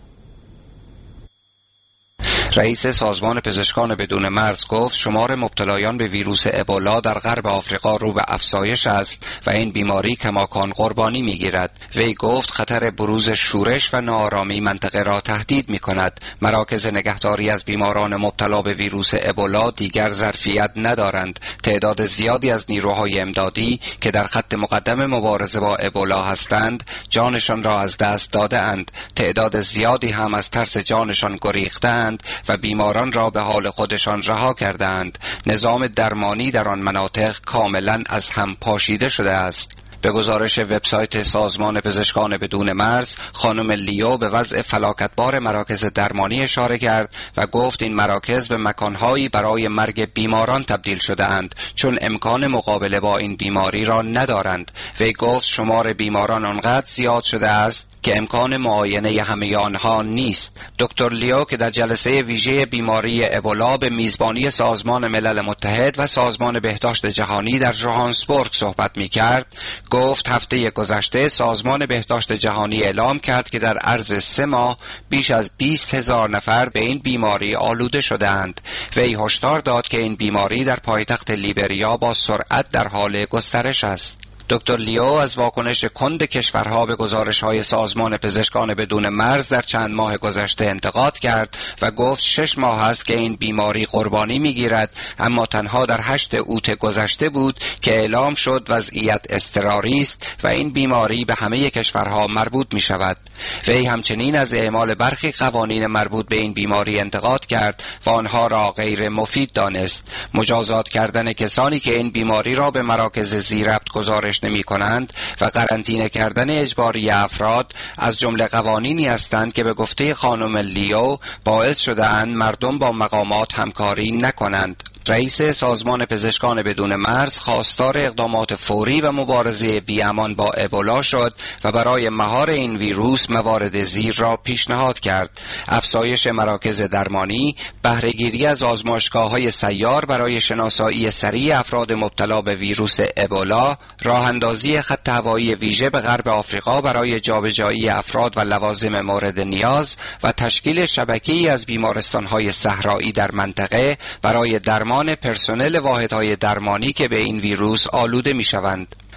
رئیس سازمان پزشکان بدون مرز گفت شمار مبتلایان به ویروس ابولا در غرب آفریقا رو به افزایش است و این بیماری کماکان قربانی میگیرد. وی گفت خطر بروز شورش و ناآرامی منطقه را تهدید میکند. مراکز نگهداری از بیماران مبتلا به ویروس ابولا دیگر ظرفیت ندارند. تعداد زیادی از نیروهای امدادی که در خط مقدم مبارزه با ابولا هستند جانشان را از دست داده اند. تعداد زیادی هم از ترس جانشان گریختند و بیماران را به حال خودشان رها کردند. نظام درمانی در آن مناطق کاملا از هم پاشیده شده است. به گزارش وبسایت سازمان پزشکان بدون مرز، خانم لیو به وضع فلاکتبار مراکز درمانی اشاره کرد و گفت این مراکز به مکانهایی برای مرگ بیماران تبدیل شده اند چون امکان مقابله با این بیماری را ندارند. وی گفت شمار بیماران آنقدر زیاد شده است که امکان معاینه همه آنها نیست. دکتر لیو که در جلسه ویژه بیماری ابولا به میزبانی سازمان ملل متحد و سازمان بهداشت جهانی در ژوهانسبورگ صحبت می‌کرد، گفت هفته گذشته سازمان بهداشت جهانی اعلام کرد که در عرض سه ماه بیش از بیست هزار نفر به این بیماری آلوده شده‌اند. وی هشدار داد که این بیماری در پایتخت لیبریا با سرعت در حال گسترش است. دکتر لیو از واکنش کند کشورها به گزارش‌های سازمان پزشکان بدون مرز در چند ماه گذشته انتقاد کرد و گفت شش ماه است که این بیماری قربانی می‌گیرد، اما تنها در هشت اوت گذشته بود که اعلام شد وضعیت اضطراری است و این بیماری به همه کشورها مربوط می‌شود. وی همچنین از اعمال برخی قوانین مربوط به این بیماری انتقاد کرد و آنها را غیر مفید دانست. مجازات کردن کسانی که این بیماری را به مراکز ضبط گزارش نمی کنند و قرنطینه کردن اجباری افراد از جمله قوانینی هستند که به گفته خانم لیو باعث شده اند مردم با مقامات همکاری نکنند. رئیس سازمان پزشکان بدون مرز خواستار اقدامات فوری و مبارزه بی‌امان با ابولا شد و برای مهار این ویروس موارد زیر را پیشنهاد کرد: افزایش مراکز درمانی، بهره‌گیری از آزمایشگاه‌های سیار برای شناسایی سریع افراد مبتلا به ویروس ابولا، راه اندازی خط هوایی ویژه به غرب آفریقا برای جابجایی افراد و لوازم مورد نیاز و تشکیل شبکه‌ای از بیمارستان‌های صحرایی در منطقه برای درمان پرسنل واحدهای درمانی که به این ویروس آلوده می‌شوند.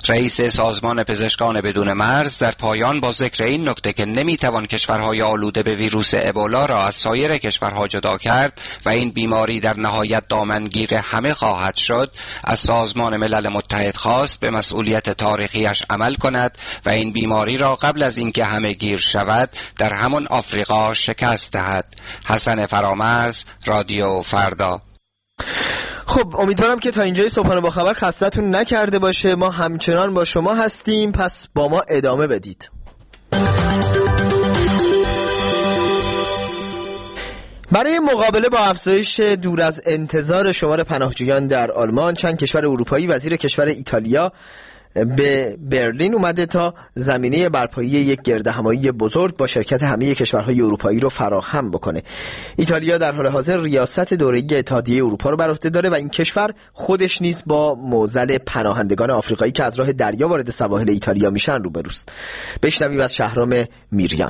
رئیس سازمان پزشکان بدون مرز در پایان با ذکر این نکته که نمیتوان کشورهای آلوده به ویروس ابولا را از سایر کشورها جدا کرد و این بیماری در نهایت دامنگیر همه خواهد شد، از سازمان ملل متحد خواست به مسئولیت تاریخیش عمل کند و این بیماری را قبل از اینکه همه گیر شود در همان آفریقا شکست دهد. حسن فرامرز، رادیو فردا. خب امیدوارم که تا اینجای صبحانه با خبر خستتون نکرده باشه. ما همچنان با شما هستیم، پس با ما ادامه بدید. برای مقابله با افزایش دور از انتظار شمار پناهجویان در آلمان، چند کشور اروپایی وزیر کشور ایتالیا به برلین اومده تا زمینه برپایی یک گردهمایی بزرگ با شرکت همه کشورهای اروپایی رو فراهم بکنه. ایتالیا در حال حاضر ریاست دوره‌ای اتحادیه اروپا رو بر عهده داره و این کشور خودش نیز با معضل پناهندگان آفریقایی که از راه دریا وارد سواحل ایتالیا میشن روبروست. بشنویم از شهرام میریان.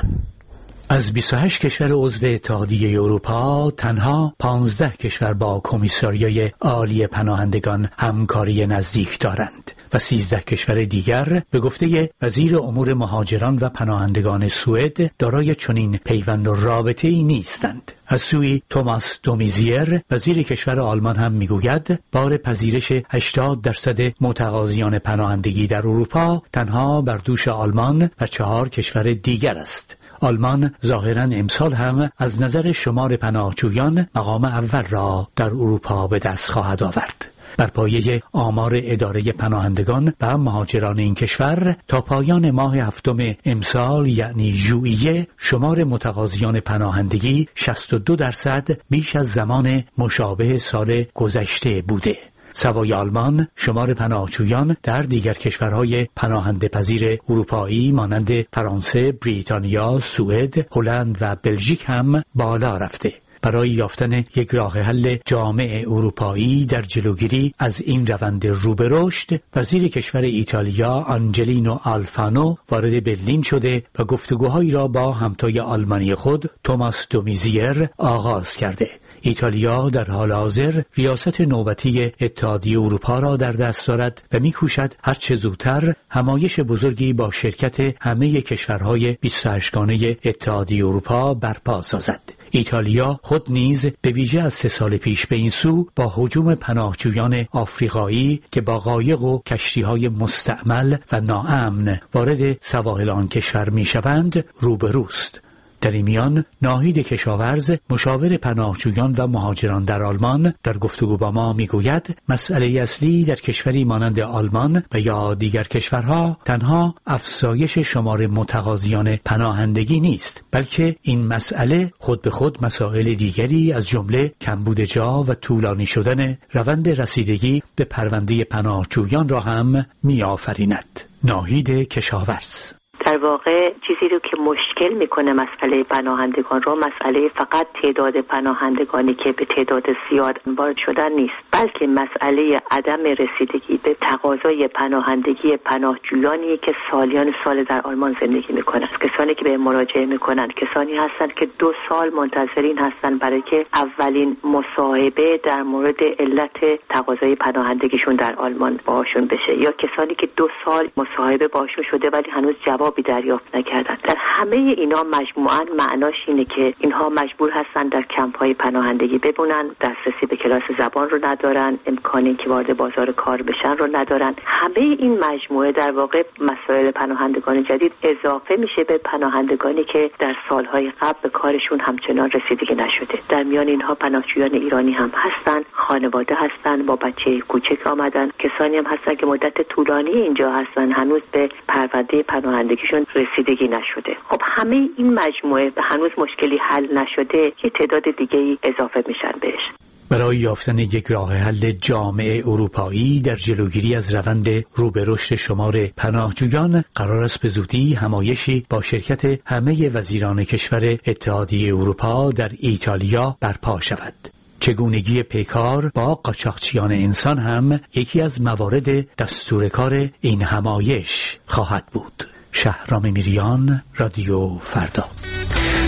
از بیست و هشت کشور عضو اتحادیه اروپا تنها پانزده کشور با کمیساریای عالی پناهندگان همکاری نزدیک دارند و سیزده کشور دیگر به گفته وزیر امور مهاجران و پناهندگان سوئد دارای چنین پیوند و رابطه‌ای نیستند. از سوی توماس دومیزیر وزیر کشور آلمان هم میگوید بار پذیرش هشتاد درصد متقاضیان پناهندگی در اروپا تنها بر دوش آلمان و چهار کشور دیگر است. آلمان ظاهراً امسال هم از نظر شمار پناهجویان مقام اول را در اروپا به دست خواهد آورد. بر پایه آمار اداره پناهندگان و مهاجران این کشور تا پایان ماه هفتم امسال یعنی ژوئیه شمار متقاضیان پناهندگی شصت و دو درصد بیش از زمان مشابه سال گذشته بوده. سوای آلمان شمار پناهجویان در دیگر کشورهای پناهنده پذیر اروپایی مانند فرانسه، بریتانیا، سوئد، هلند و بلژیک هم بالا رفته. برای یافتن یک راه حل جامع اروپایی در جلوگیری از این روند رو به رشد، وزیر کشور ایتالیا آنجلینو آلفانو وارد برلین شده و گفتگوهایی را با همتای آلمانی خود توماس دومیزیر آغاز کرده. ایتالیا در حال حاضر ریاست نوبتی اتحادیه اروپا را در دست دارد و می‌کوشد هر چه زودتر همایش بزرگی با شرکت همه کشورهای بیست و هشت گانه اتحادیه اروپا برپا سازد. ایتالیا خود نیز به ویژه از سه سال پیش به این سو با هجوم پناهجویان آفریقایی که با قایق و کشتی‌های مستعمل و ناامن وارد سواحل آن کشور می‌شوند روبروست. در این میان ناهید کشاورز مشاور پناهجویان و مهاجران در آلمان در گفتگو با ما میگوید مسئله اصلی در کشوری مانند آلمان و یا دیگر کشورها تنها افزایش شمار متقاضیان پناهندگی نیست، بلکه این مسئله خود به خود مسائل دیگری از جمله کمبود جا و طولانی شدن روند رسیدگی به پرونده پناهجویان را هم میآفریند. ناهید کشاورز: در واقع چیزی رو که مشکل میکنه مسئله پناهندگان رو مسئله فقط تعداد پناهندگانی که به تعداد زیاد وارد شدن نیست، بلکه مسئله عدم رسیدگی به تقاضای پناهندگی پناهجویانی که سالیان سال در آلمان زندگی میکنن. کسانی که به مراجعه میکنن کسانی هستند که دو سال منتظرین هستن برای که اولین مصاحبه در مورد علت تقاضای پناهندگیشون در آلمان باشون بشه، یا کسانی که دو سال مصاحبه باشون شده ولی هنوز جوابی دریافت نکردن. در همه اینا مجموعاً معناش اینه که اینها مجبور هستن در کمپ‌های پناهندگی بمونن، دسترسی به کلاس زبان رو ندارن، امکانی که وارد بازار کار بشن رو ندارن. همه این مجموعه در واقع مسائل پناهندگان جدید اضافه میشه به پناهندگانی که در سالهای قبل به کارشون همچنان رسیدگی نشده. در میان اینها پناهجویان ایرانی هم هستن، خانواده هستن، با بچه کوچک آمدن، کسانی هم هستن که مدت طولانی اینجا هستن، هنوز به پرونده پناهندگیشون رسیدگی نشده. خب همه این مجموعه هنوز مشکلی حل نشده، یه تعداد دیگه‌ای اضافه میشن بهش. برای یافتن یک راه حل جامع اروپایی در جلوگیری از روند رو به رشد شمار پناهجویان قرار است به زودی همایشی با شرکت همه وزیران کشور اتحادیه اروپا در ایتالیا برپا شود. چگونگی پیکار با قاچاقچیان انسان هم یکی از موارد دستور کار این همایش خواهد بود. شهرام میریان، رادیو فردا.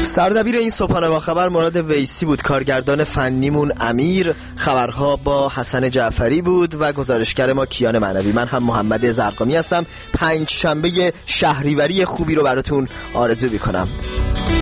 سردبیر این صبحانه با خبر مراد ویسی بود، کارگردان فنیمون امیر، خبرها با حسن جعفری بود و گزارشگر ما کیان معنوی. من هم محمد زرقامی هستم. پنج شنبه شهریوری خوبی رو براتون آرزو می‌کنم.